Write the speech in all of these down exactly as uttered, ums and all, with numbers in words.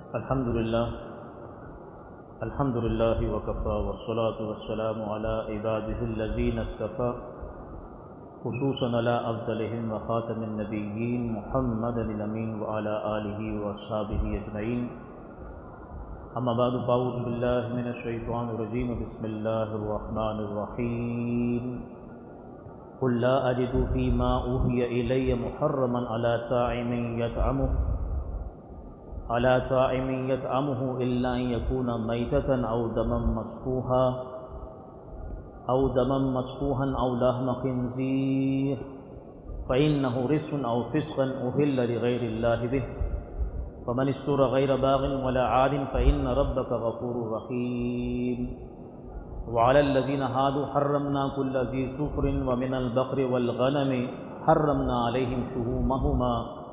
الحمد للہ الحمد للہ وکفى والصلاة والسلام على عباده الذین اصطفى خصوصا على افضلهم وخاتم النبیین محمد الامین وعلى آلہ واصحابہ اجمعین. اما بعد فاعوذ باللہ من الشیطان الرجیم. بسم اللہ الرحمن الرحیم. قل لا اجد فيما اوحي الي محرما على طاعم يطعمه على طاعم يطعمه إلا أن يكون ميتة أو دما مسفوحا أو دما مسفوحا أو لحم خنزير فإنه رجس أو فسقا أهل لغير الله به فمن اضطر غير باغ ولا عاد فإن ربك غفور رحيم. وعلى الذين هادوا حرمنا كل ذي صفر ومن البقر والغنم حرمنا عليهم شحومهما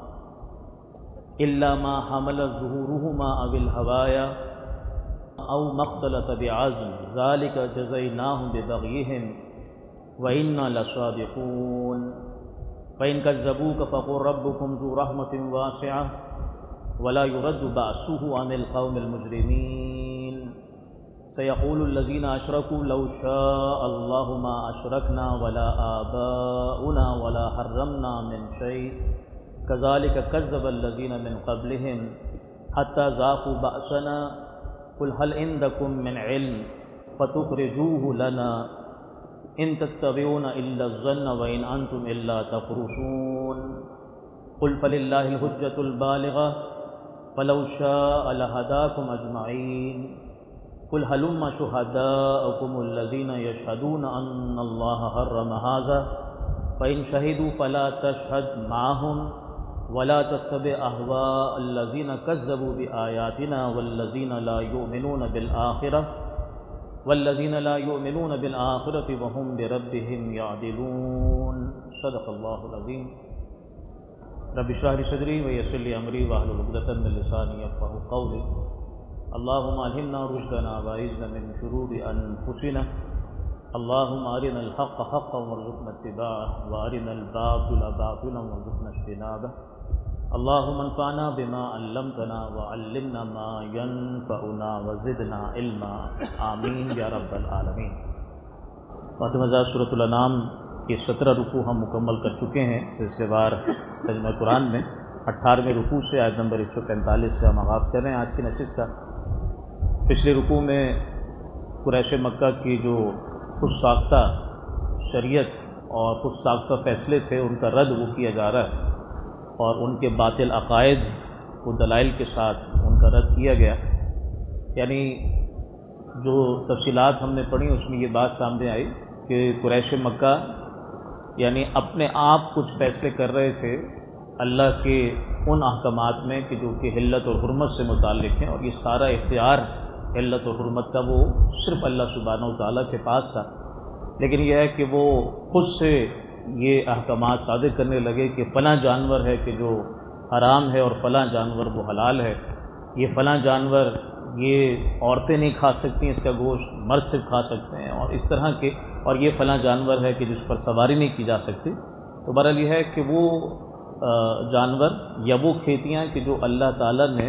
إلا ما حمل ظهورهما أو الهوايا أو ما اختلط بعظم ذلك جزيناهم ببغيهم وإنا لصادقون. فإن كذبوك فقل ربكم ذو رحمة واسعة ولا يرد بأسه عن القوم المجرمين. سيقول الذين أشركوا لو شاء الله ما أشركنا ولا آباؤنا ولا حرمنا من شيء كذلك كذب الذين من قبلهم حتى ذاقوا بأسنا قل هل عندكم من علم فتخرجوه لنا إن تتبعون إلا الظن وإن أنتم إلا تخرصون. قل فلله الحجة البالغة فلو شاء لهداكم أجمعين. قل هلم شهداءكم الذين يشهدون أن الله حرم هذا فإن شهدوا فلا تشهد معهم ولا تتبع أهواء الذين كذبوا بآياتنا والذين لا يؤمنون بالآخرة والذين لا يؤمنون بالآخرة وهم بربهم يعدلون. صدق الله العظيم. رب اشرح لي صدري ويسر لي أمري واحلل عقدة من لساني يفقهوا قولي. اللهم ألهمنا رشدنا وأعذنا من شرور أنفسنا. اللهم أرنا الحق حقا وارزقنا اتباعه وأرنا الباطل باطلا وارزقنا اجتنابه. اللهم انفعنا بما علمتنا وعلمنا ما ينفعنا وزدنا علما آمین یا رب العالمین. فاطمہ زاد سورۃ الانعام کے سترہ رکوع ہم مکمل کر چکے ہیں سلسلہ وار ترجمہ قرآن میں. اٹھارہویں رکوع سے آیت نمبر ایک سو پینتالیس سے ہم آغاز کر رہے ہیں آج کی نشست کا. پچھلے رکوع میں قریش مکہ کی جو خود ساختہ شریعت اور خود ساختہ فیصلے تھے ان کا رد وہ کیا جا رہا ہے اور ان کے باطل عقائد کو دلائل کے ساتھ ان کا رد کیا گیا. یعنی جو تفصیلات ہم نے پڑھی اس میں یہ بات سامنے آئی کہ قریش مکہ یعنی اپنے آپ کچھ فیصلے کر رہے تھے اللہ کے ان احکامات میں کہ جو کہ حلت اور حرمت سے متعلق ہیں اور یہ سارا اختیار حلت اور حرمت کا وہ صرف اللہ سبحانہ و تعالیٰ کے پاس تھا. لیکن یہ ہے کہ وہ خود سے یہ احکامات صادر کرنے لگے کہ فلاں جانور ہے کہ جو حرام ہے اور فلاں جانور وہ حلال ہے. یہ فلاں جانور یہ عورتیں نہیں کھا سکتی اس کا گوشت مرد سے کھا سکتے ہیں اور اس طرح کے اور یہ فلاں جانور ہے کہ جس پر سواری نہیں کی جا سکتی. تو بہرحال یہ ہے کہ وہ جانور یا وہ کھیتیاں کہ جو اللہ تعالیٰ نے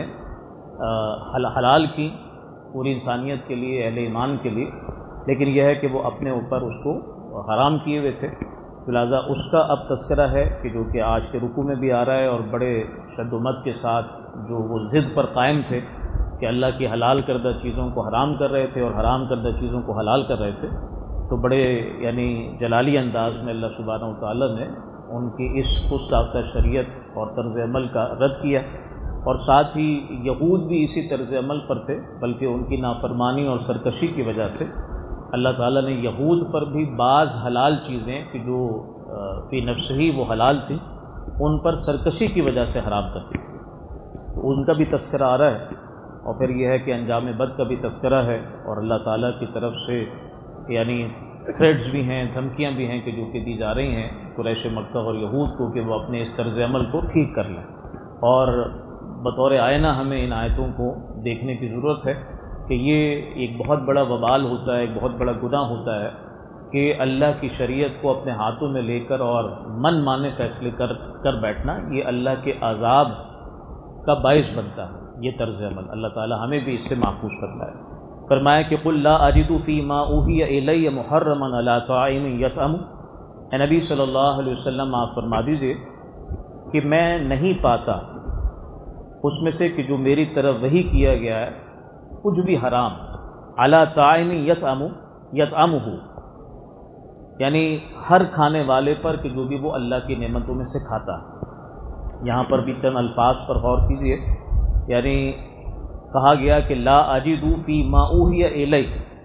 حلال کی پوری انسانیت کے لیے اہل ایمان کے لیے لیکن یہ ہے کہ وہ اپنے اوپر اس کو حرام کیے ہوئے تھے. لہٰذا اس کا اب تذکرہ ہے کہ جو کہ آج کے رکوع میں بھی آ رہا ہے اور بڑے شد و مت کے ساتھ جو وہ ضد پر قائم تھے کہ اللہ کی حلال کردہ چیزوں کو حرام کر رہے تھے اور حرام کردہ چیزوں کو حلال کر رہے تھے. تو بڑے یعنی جلالی انداز میں اللہ سبحانہ و تعالیٰ نے ان کی اس خود ساختہ شریعت اور طرز عمل کا رد کیا اور ساتھ ہی یہود بھی اسی طرز عمل پر تھے بلکہ ان کی نافرمانی اور سرکشی کی وجہ سے اللہ تعالیٰ نے یہود پر بھی بعض حلال چیزیں کہ جو فی نفس ہی وہ حلال تھی ان پر سرکشی کی وجہ سے حرام کر دی. ان کا بھی تذکرہ آ رہا ہے اور پھر یہ ہے کہ انجام بد کا بھی تذکرہ ہے اور اللہ تعالیٰ کی طرف سے یعنی تھریٹس بھی ہیں دھمکیاں بھی ہیں کہ جو کہ دی جا رہی ہیں قریش مکہ اور یہود کو کہ وہ اپنے اس طرز عمل کو ٹھیک کر لیں. اور بطور آئینہ ہمیں ان آیتوں کو دیکھنے کی ضرورت ہے کہ یہ ایک بہت بڑا وبال ہوتا ہے ایک بہت بڑا گناہ ہوتا ہے کہ اللہ کی شریعت کو اپنے ہاتھوں میں لے کر اور من مانے فیصلے کر کر بیٹھنا یہ اللہ کے عذاب کا باعث بنتا ہے. یہ طرز عمل اللہ تعالیٰ ہمیں بھی اس سے محفوظ کرتا ہے۔ فرمایا کہ قل لا اجد فیما اوحی الی محرما علی طاعم یطعم، اے نبی صلی اللہ علیہ وسلم آپ فرما دیجئے کہ میں نہیں پاتا اس میں سے کہ جو میری طرف وحی کیا گیا ہے کچھ بھی حرام، علی طاعم یطعم یطعمہ، یعنی ہر کھانے والے پر کہ جو بھی وہ اللہ کی نعمتوں میں سے کھاتا ہے۔ یہاں پر بھی چند الفاظ پر غور کیجئے، یعنی کہا گیا کہ لا اجد فی ما اوحی الی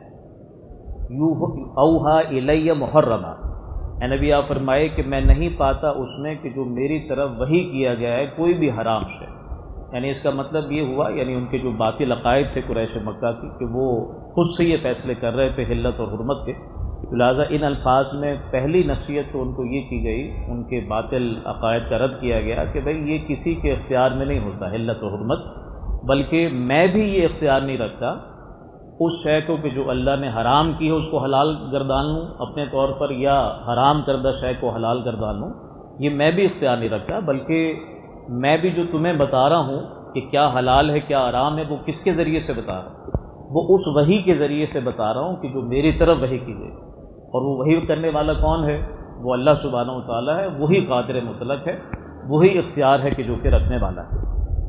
اوحا الی محرما، اے نبی آپ فرمائے کہ میں نہیں پاتا اس میں کہ جو میری طرف وحی کیا گیا ہے کوئی بھی حرام شے، یعنی اس کا مطلب یہ ہوا، یعنی ان کے جو باطل عقائد تھے قریش مکہ کی کہ وہ خود سے یہ فیصلے کر رہے تھے حلت اور حرمت کے، لہٰذا ان الفاظ میں پہلی نصیحت تو ان کو یہ کی گئی، ان کے باطل عقائد کا رد کیا گیا کہ بھئی یہ کسی کے اختیار میں نہیں ہوتا حلت اور حرمت، بلکہ میں بھی یہ اختیار نہیں رکھتا اس شے کو کہ جو اللہ نے حرام کی ہے اس کو حلال گردان لوں اپنے طور پر، یا حرام کردہ شے کو حلال گردان لوں، یہ میں بھی اختیار نہیں رکھتا، بلکہ میں بھی جو تمہیں بتا رہا ہوں کہ کیا حلال ہے کیا حرام ہے وہ کس کے ذریعے سے بتا رہا ہوں، وہ اس وحی کے ذریعے سے بتا رہا ہوں کہ جو میری طرف وحی کی گئی، اور وہ وحی کرنے والا کون ہے؟ وہ اللہ سبحانہ و تعالیٰ ہے، وہی قادر مطلق ہے، وہی اختیار ہے کہ جو کہ رکھنے والا ہے۔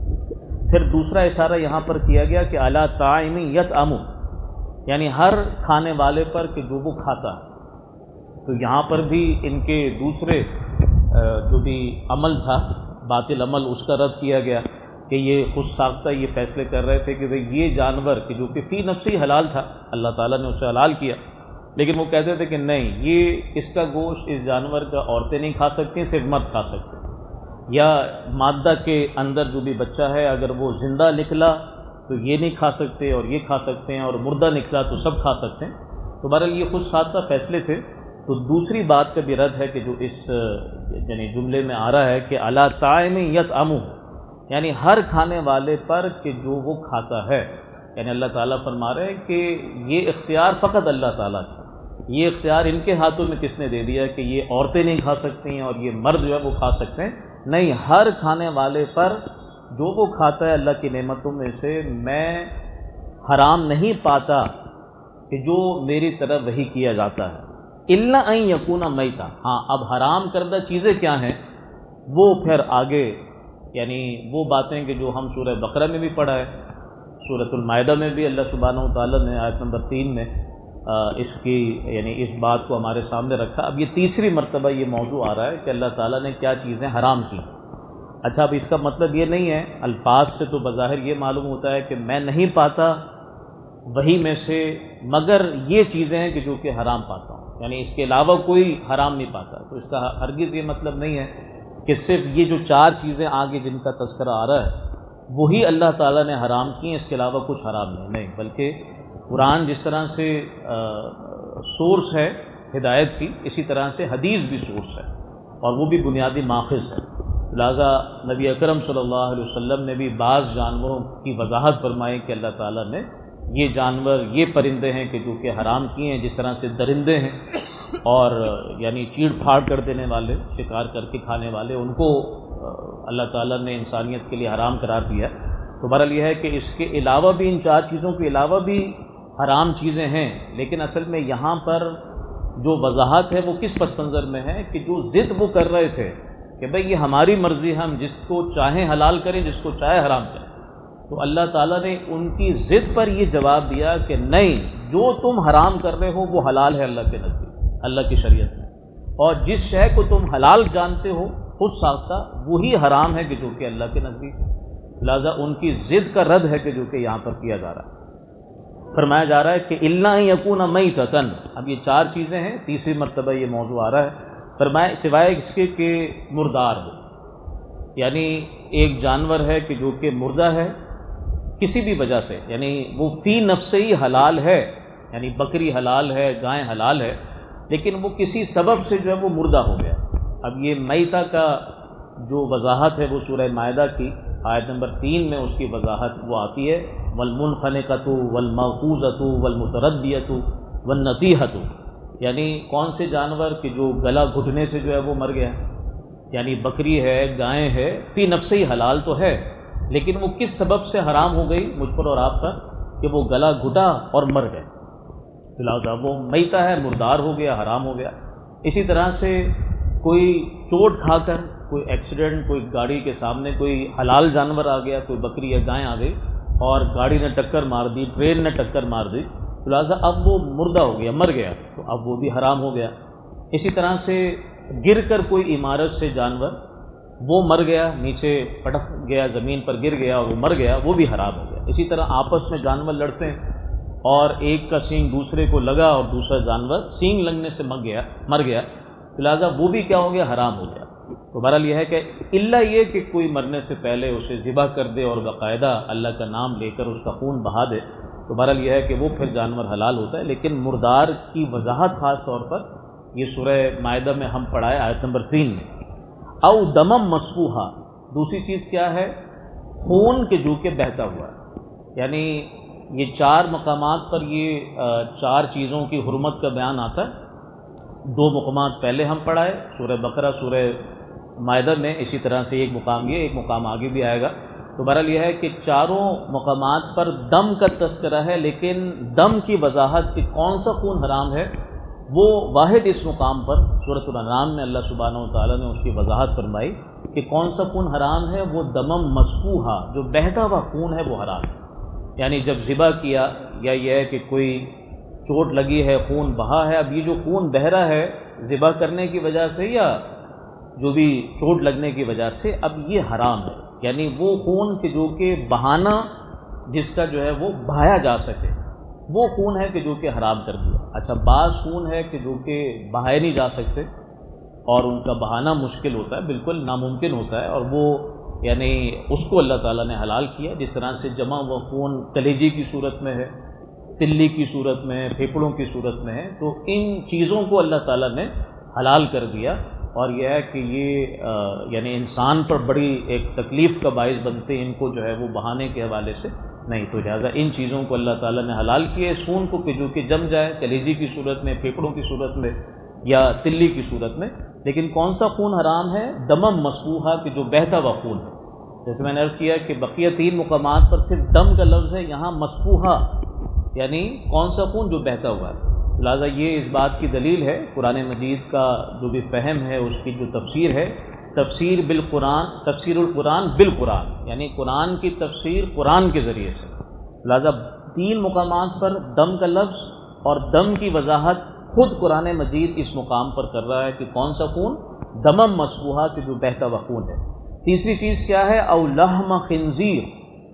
پھر دوسرا اشارہ یہاں پر کیا گیا کہ علی طاعم یطعم، یعنی ہر کھانے والے پر کہ جو وہ کھاتا ہے، تو یہاں پر بھی ان کے دوسرے جو بھی عمل تھا باطل عمل اس کا رد کیا گیا کہ یہ خود ساختہ یہ فیصلے کر رہے تھے کہ بھئی یہ جانور کہ جو کہ فی نفسی حلال تھا، اللہ تعالیٰ نے اسے حلال کیا، لیکن وہ کہتے تھے کہ نہیں یہ اس کا گوشت اس جانور کا عورتیں نہیں کھا سکتی، صرف مرد کھا سکتے، یا مادہ کے اندر جو بھی بچہ ہے اگر وہ زندہ نکلا تو یہ نہیں کھا سکتے اور یہ کھا سکتے ہیں، اور مردہ نکلا تو سب کھا سکتے ہیں۔ تو بہرحال یہ خود ساختہ فیصلے تھے۔ تو دوسری بات کا بھی رد ہے کہ جو اس یعنی جملے میں آ رہا ہے کہ علی طاعم یطعم، یعنی ہر کھانے والے پر کہ جو وہ کھاتا ہے، یعنی اللہ تعالیٰ فرما رہے ہیں کہ یہ اختیار فقط اللہ تعالیٰ کا، یہ اختیار ان کے ہاتھوں میں کس نے دے دیا کہ یہ عورتیں نہیں کھا سکتی ہیں اور یہ مرد جو ہے وہ کھا سکتے ہیں؟ نہیں، ہر کھانے والے پر جو وہ کھاتا ہے اللہ کی نعمتوں میں سے میں حرام نہیں پاتا کہ جو میری طرف وحی کیا جاتا ہے، الا ان یکون میتا۔ ہاں، اب حرام کردہ چیزیں کیا ہیں وہ پھر آگے یعنی وہ باتیں کہ جو ہم سورہ بقرہ میں بھی پڑھا ہے، سورۃ المائدہ میں بھی اللہ سبحانہ و تعالیٰ نے آیت نمبر تین میں اس کی یعنی اس بات کو ہمارے سامنے رکھا۔ اب یہ تیسری مرتبہ یہ موضوع آ رہا ہے کہ اللہ تعالیٰ نے کیا چیزیں حرام کی۔ اچھا، اب اس کا مطلب یہ نہیں ہے، الفاظ سے تو بظاہر یہ معلوم ہوتا ہے کہ میں نہیں پاتا وہی میں سے مگر یہ چیزیں ہیں کہ جو کہ حرام پاتا ہوں، یعنی اس کے علاوہ کوئی حرام نہیں پاتا۔ تو اس کا ہرگز یہ مطلب نہیں ہے کہ صرف یہ جو چار چیزیں آگے جن کا تذکرہ آ رہا ہے وہی اللہ تعالیٰ نے حرام کی ہیں، اس کے علاوہ کچھ حرام نہیں نہیں بلکہ قرآن جس طرح سے سورس ہے ہدایت کی، اسی طرح سے حدیث بھی سورس ہے اور وہ بھی بنیادی ماخذ ہے۔ لہٰذا نبی اکرم صلی اللہ علیہ وسلم نے بھی بعض جانوروں کی وضاحت فرمائی کہ اللہ تعالیٰ نے یہ جانور یہ پرندے ہیں کہ جو کہ حرام کیے ہیں، جس طرح سے درندے ہیں اور یعنی چیڑ پھاڑ کر دینے والے، شکار کر کے کھانے والے، ان کو اللہ تعالیٰ نے انسانیت کے لیے حرام قرار دیا۔ تو بہرحال یہ ہے کہ اس کے علاوہ بھی، ان چار چیزوں کے علاوہ بھی حرام چیزیں ہیں، لیکن اصل میں یہاں پر جو وضاحت ہے وہ کس پس منظر میں ہے کہ جو ضد وہ کر رہے تھے کہ بھئی یہ ہماری مرضی، ہم جس کو چاہیں حلال کریں، جس کو چاہے حرام کریں، تو اللہ تعالیٰ نے ان کی ضد پر یہ جواب دیا کہ نہیں، جو تم حرام کر رہے ہو وہ حلال ہے اللہ کے نزدیک، اللہ کی شریعت میں، اور جس شے کو تم حلال جانتے ہو خود ساختہ وہی حرام ہے کہ جو کہ اللہ کے نزدیک۔ لہٰذا ان کی ضد کا رد ہے کہ جو کہ یہاں پر کیا جا رہا ہے۔ فرمایا جا رہا ہے کہ الا ان یکون میتۃ، اب یہ چار چیزیں ہیں، تیسری مرتبہ یہ موضوع آ رہا ہے۔ فرمایا سوائے اس کے کہ مردار ہو، یعنی ایک جانور ہے کہ جو کہ مردہ ہے کسی بھی وجہ سے، یعنی وہ فی نفس ہی حلال ہے، یعنی بکری حلال ہے، گائے حلال ہے، لیکن وہ کسی سبب سے جو ہے وہ مردہ ہو گیا۔ اب یہ میتہ کا جو وضاحت ہے وہ سورہ مائدہ کی آیت نمبر تین میں اس کی وضاحت وہ آتی ہے، والمنخنقۃ والموقوذۃ والمتردیۃ والنطیحۃ، یعنی کون سے جانور کہ جو گلا گھٹنے سے جو ہے وہ مر گیا، یعنی بکری ہے، گائے ہے، فی نفس ہی حلال تو ہے لیکن وہ کس سبب سے حرام ہو گئی مجھ پر اور آپ پر؟ کہ وہ گلا گھٹا اور مر گئے، لہٰذا وہ میتہ ہے، مردار ہو گیا، حرام ہو گیا۔ اسی طرح سے کوئی چوٹ کھا کر، کوئی ایکسیڈنٹ، کوئی گاڑی کے سامنے کوئی حلال جانور آ گیا، کوئی بکری یا گائے آ گئی اور گاڑی نے ٹکر مار دی، ٹرین نے ٹکر مار دی، تو لہٰذا اب وہ مردہ ہو گیا، مر گیا، تو اب وہ بھی حرام ہو گیا۔ اسی طرح سے گر کر کوئی عمارت سے جانور وہ مر گیا، نیچے پٹک گیا، زمین پر گر گیا اور وہ مر گیا، وہ بھی حرام ہو گیا۔ اسی طرح آپس میں جانور لڑتے ہیں اور ایک کا سینگ دوسرے کو لگا اور دوسرا جانور سینگ لگنے سے مر گیا مر گیا لہٰذا وہ بھی کیا ہو گیا؟ حرام ہو گیا۔ تو بہرحال یہ ہے کہ الا یہ کہ کوئی مرنے سے پہلے اسے ذبح کر دے اور باقاعدہ اللہ کا نام لے کر اس کا خون بہا دے، تو بہرحال یہ ہے کہ وہ پھر جانور حلال ہوتا ہے۔ لیکن مردار کی وضاحت خاص طور پر یہ سورہ مائدہ میں ہم پڑھائے آیت نمبر تین میں۔ او دمم مسفوحا، دوسری چیز کیا ہے؟ خون کے جو کہ بہتا ہوا ہے، یعنی یہ چار مقامات پر یہ چار چیزوں کی حرمت کا بیان آتا ہے۔ دو مقامات پہلے ہم پڑھائے سورہ بقرہ، سورہ مائدہ میں، اسی طرح سے ایک مقام یہ، ایک مقام آگے بھی آئے گا۔ تو بہرحال یہ ہے کہ چاروں مقامات پر دم کا تذکرہ ہے، لیکن دم کی وضاحت کہ کون سا خون حرام ہے وہ واحد اس مقام پر سورۃ الانعام میں اللہ سبحانہ و تعالیٰ نے اس کی وضاحت فرمائی کہ کون سا خون حرام ہے، وہ دمم مسفوحا، جو بہتا ہوا خون ہے وہ حرام ہے۔ یعنی جب ذبح کیا یا یہ ہے کہ کوئی چوٹ لگی ہے، خون بہا ہے، اب یہ جو خون بہ رہا ہے ذبح کرنے کی وجہ سے یا جو بھی چوٹ لگنے کی وجہ سے، اب یہ حرام ہے۔ یعنی وہ خون کہ جو کہ بہانا جس کا جو ہے وہ بہایا جا سکے، وہ خون ہے کہ جو کہ حرام کر دیا۔ اچھا، بعض خون ہے کہ جو کہ بہائے نہیں جا سکتے اور ان کا بہانا مشکل ہوتا ہے، بالکل ناممکن ہوتا ہے، اور وہ یعنی اس کو اللہ تعالیٰ نے حلال کیا، جس طرح سے جمع وہ خون کلیجی کی صورت میں ہے، تلی کی صورت میں ہے، پھیپھڑوں کی صورت میں ہے، تو ان چیزوں کو اللہ تعالیٰ نے حلال کر دیا۔ اور یہ ہے کہ یہ یعنی انسان پر بڑی ایک تکلیف کا باعث بنتے ہیں ان کو جو ہے وہ بہانے کے حوالے سے نہیں، تو لہٰذا ان چیزوں کو اللہ تعالیٰ نے حلال کیا اس خون کو کہ جو کہ جم جائے کلیجی کی صورت میں، پھیپھڑوں کی صورت میں یا تلی کی صورت میں۔ لیکن کون سا خون حرام ہے؟ دمم مسفوحا، کہ جو بہتا ہوا خون ہے۔ جیسے میں نے عرض کیا کہ بقیہ تین مقامات پر صرف دم کا لفظ ہے، یہاں مسفوحا یعنی کون سا خون؟ جو بہتا ہوا ہے۔ لہٰذا یہ اس بات کی دلیل ہے، قرآن مجید کا جو بھی فہم ہے، اس کی جو تفسیر ہے، تفسیر بالقرآن، تفسیر القرآن بالقرآن، یعنی قرآن کی تفسیر قرآن کے ذریعے سے۔ لہٰذا تین مقامات پر دم کا لفظ اور دم کی وضاحت خود قرآن مجید اس مقام پر کر رہا ہے کہ کون سا خون؟ دمم مسفوحا، کہ جو بہتا ہوا خون ہے۔ تیسری چیز کیا ہے؟ او لحم خنزیر،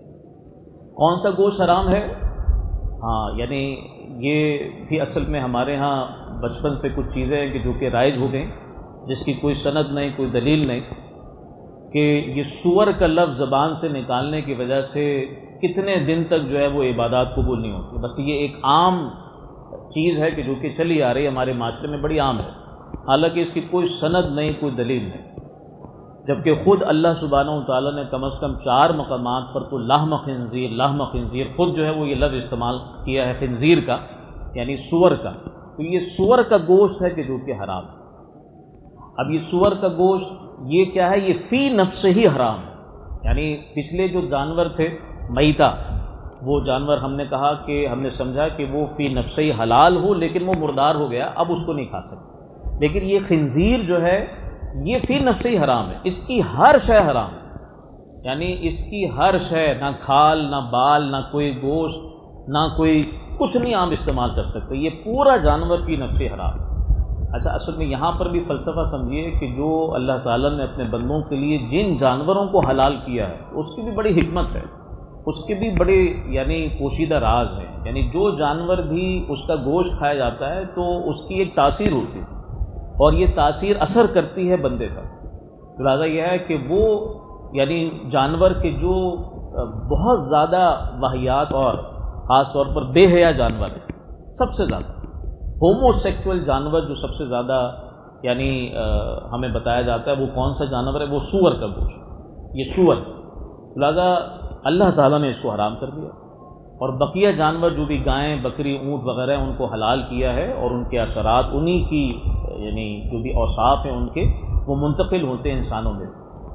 کون سا گوشت حرام ہے؟ ہاں، یعنی یہ بھی اصل میں ہمارے ہاں بچپن سے کچھ چیزیں ہیں کہ جو کہ رائج ہو گئیں، جس کی کوئی سند نہیں، کوئی دلیل نہیں، کہ یہ سور کا لفظ زبان سے نکالنے کی وجہ سے کتنے دن تک جو ہے وہ عبادات قبول نہیں ہوتی۔ بس یہ ایک عام چیز ہے کہ جو کہ چلی آ رہی ہے ہمارے معاشرے میں، بڑی عام ہے، حالانکہ اس کی کوئی سند نہیں، کوئی دلیل نہیں، جبکہ خود اللہ سبحانہ و تعالیٰ نے کم از کم چار مقامات پر تو لحم خنزیر، لحم خنزیر خود جو ہے وہ یہ لفظ استعمال کیا ہے خنزیر کا، یعنی سور کا۔ تو یہ سور کا گوشت ہے کہ جو کہ حرام ہے۔ اب یہ سور کا گوشت یہ کیا ہے؟ یہ فی نفس ہی حرام ہے، یعنی پچھلے جو جانور تھے میتہ، وہ جانور ہم نے کہا کہ ہم نے سمجھا کہ وہ فی نفس ہی حلال ہو، لیکن وہ مردار ہو گیا، اب اس کو نہیں کھا سکتے۔ لیکن یہ خنزیر جو ہے یہ فی نفس ہی حرام ہے، اس کی ہر شے حرام ہے، یعنی اس کی ہر شے، نہ کھال، نہ بال، نہ کوئی گوشت، نہ کوئی کچھ نہیں عام استعمال کر سکتے، یہ پورا جانور فی نفس ہی حرام ہے۔ اچھا، اصل میں یہاں پر بھی فلسفہ سمجھیے کہ جو اللہ تعالیٰ نے اپنے بندوں کے لیے جن جانوروں کو حلال کیا ہے اس کی بھی بڑی حکمت ہے، اس کے بھی بڑے یعنی پوشیدہ راز ہیں۔ یعنی جو جانور بھی اس کا گوشت کھایا جاتا ہے تو اس کی ایک تاثیر ہوتی ہے، اور یہ تاثیر اثر کرتی ہے بندے کا۔ لہٰذا یہ ہے کہ وہ یعنی جانور کے جو بہت زیادہ واہیات اور خاص طور پر بے حیا جانور ہیں، سب سے زیادہ ہومو سیکچول جانور جو سب سے زیادہ یعنی ہمیں بتایا جاتا ہے وہ کون سا جانور ہے؟ وہ سور کا گوشت، یہ سور۔ لہٰذا اللہ تعالیٰ نے اس کو حرام کر دیا، اور بقیہ جانور جو بھی گائیں، بکری، اونٹ وغیرہ ہیں ان کو حلال کیا ہے، اور ان کے اثرات انہی کی یعنی جو بھی اوصاف ہیں ان کے وہ منتقل ہوتے ہیں انسانوں میں۔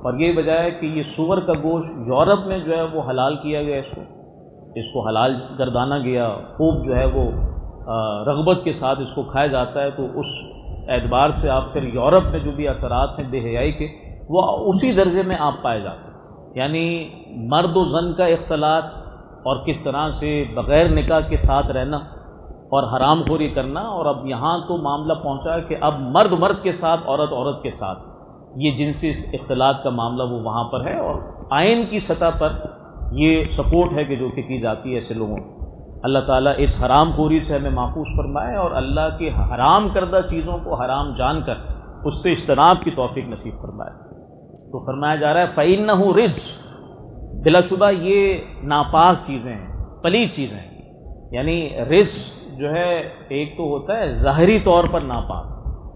اور یہ وجہ ہے کہ یہ سور کا گوشت یورپ میں جو ہے وہ حلال کیا گیا، اس کو اس کو حلال گردانا گیا، خوب جو ہے وہ رغبت کے ساتھ اس کو کھایا جاتا ہے۔ تو اس اعتبار سے آپ پھر یورپ میں جو بھی اثرات ہیں بے حیائی کے، وہ اسی درجے میں آپ پائے جاتے ہیں، یعنی مرد و زن کا اختلاط اور کس طرح سے بغیر نکاح کے ساتھ رہنا اور حرام خوری کرنا، اور اب یہاں تو معاملہ پہنچا ہے کہ اب مرد مرد کے ساتھ، عورت عورت کے ساتھ یہ جنسی اختلاط کا معاملہ وہ وہاں پر ہے، اور آئین کی سطح پر یہ سپورٹ ہے کہ جو کہ کی جاتی ہے ایسے لوگوں کو۔ اللہ تعالیٰ اس حرام خوری سے ہمیں محفوظ فرمائے اور اللہ کے حرام کردہ چیزوں کو حرام جان کر اس سے اجتناب کی توفیق نصیب فرمائے۔ تو فرمایا جا رہا ہے فَإِنَّهُ رِجْسٌ، بلا شبہ یہ ناپاک چیزیں ہیں، پلید چیزیں ہیں، یعنی رجس جو ہے ایک تو ہوتا ہے ظاہری طور پر ناپاک،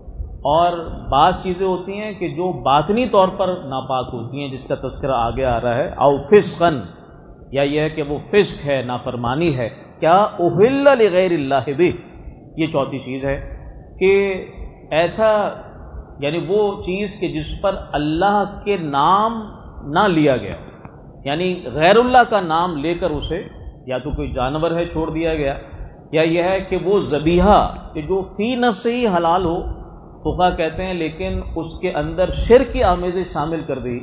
اور بعض چیزیں ہوتی ہیں کہ جو باطنی طور پر ناپاک ہوتی ہیں، جس کا تذکرہ آگے آ رہا ہے، او فسقن، یا یہ ہے کہ وہ فسق ہے، نافرمانی ہے، کیا احل لغیر اللہ بہ، یہ چوتھی چیز ہے کہ ایسا یعنی وہ چیز کہ جس پر اللہ کے نام نہ لیا گیا، یعنی غیر اللہ کا نام لے کر اسے یا تو کوئی جانور ہے چھوڑ دیا گیا، یا یہ ہے کہ وہ ذبیحہ کہ جو فی نفس ہی حلال ہو، فقہا کہتے ہیں لیکن اس کے اندر شرک کی آمیزیں شامل کر دی،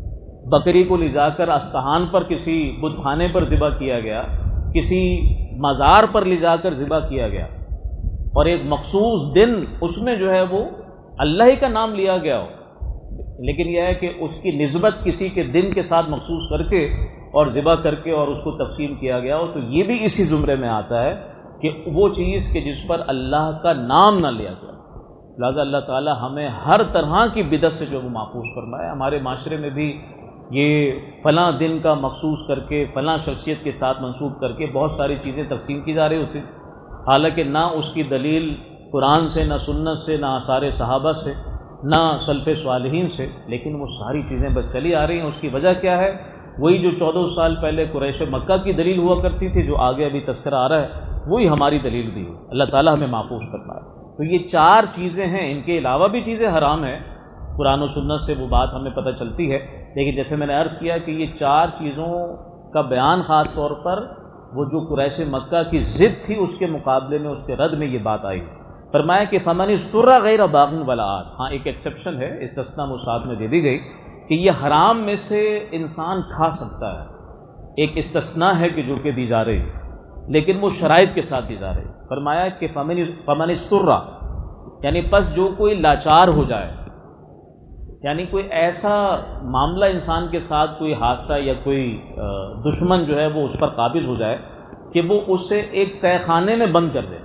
بکری کو لے جا کر استحان پر کسی بت خانے پر ذبح کیا گیا، کسی مزار پر لے جا کر ذبح کیا گیا، اور ایک مخصوص دن اس میں جو ہے وہ اللہ ہی کا نام لیا گیا ہو، لیکن یہ ہے کہ اس کی نسبت کسی کے دن کے ساتھ مخصوص کر کے اور ذبح کر کے اور اس کو تقسیم کیا گیا ہو، تو یہ بھی اسی زمرے میں آتا ہے کہ وہ چیز کہ جس پر اللہ کا نام نہ لیا گیا۔ لہٰذا اللہ تعالی ہمیں ہر طرح کی بدعت سے جو وہ محفوظ فرمائے۔ ہمارے معاشرے میں بھی یہ فلاں دن کا مخصوص کر کے فلاں شخصیت کے ساتھ منسوب کر کے بہت ساری چیزیں تقسیم کی جا رہی ہوتی، حالانکہ نہ اس کی دلیل قرآن سے، نہ سنت سے، نہ آثار صحابہ سے، نہ سلف صالحین سے، لیکن وہ ساری چیزیں بس چلی آ رہی ہیں۔ اس کی وجہ کیا ہے؟ وہی جو چودہ سال پہلے قریش مکہ کی دلیل ہوا کرتی تھی، جو آگے ابھی تذکرہ آ رہا ہے، وہی ہماری دلیل بھی ہے۔ اللہ تعالیٰ ہمیں محفوظ فرمائے۔ تو یہ چار چیزیں ہیں، ان کے علاوہ بھی چیزیں حرام ہیں، قرآن و سنت سے وہ بات ہمیں پتہ چلتی ہے، لیکن جیسے میں نے عرض کیا کہ یہ چار چیزوں کا بیان خاص طور پر وہ جو قریش مکہ کی ضد تھی اس کے مقابلے میں، اس کے رد میں یہ بات آئی۔ فرمایا کہ فمن اضطر غیر باغ ولا عاد، ہاں ایک ایکسیپشن ہے، استثناء مساعد میں دے دی گئی کہ یہ حرام میں سے انسان کھا سکتا ہے، ایک استثناء ہے کہ جو کہ دی جا رہی، لیکن وہ شرائط کے ساتھ دی جا رہی۔ فرمایا کہ فمن فمن اضطر، یعنی پس جو کوئی لاچار ہو جائے، یعنی کوئی ایسا معاملہ انسان کے ساتھ، کوئی حادثہ یا کوئی دشمن جو ہے وہ اس پر قابض ہو جائے کہ وہ اسے ایک تہہ خانے میں بند کر دے،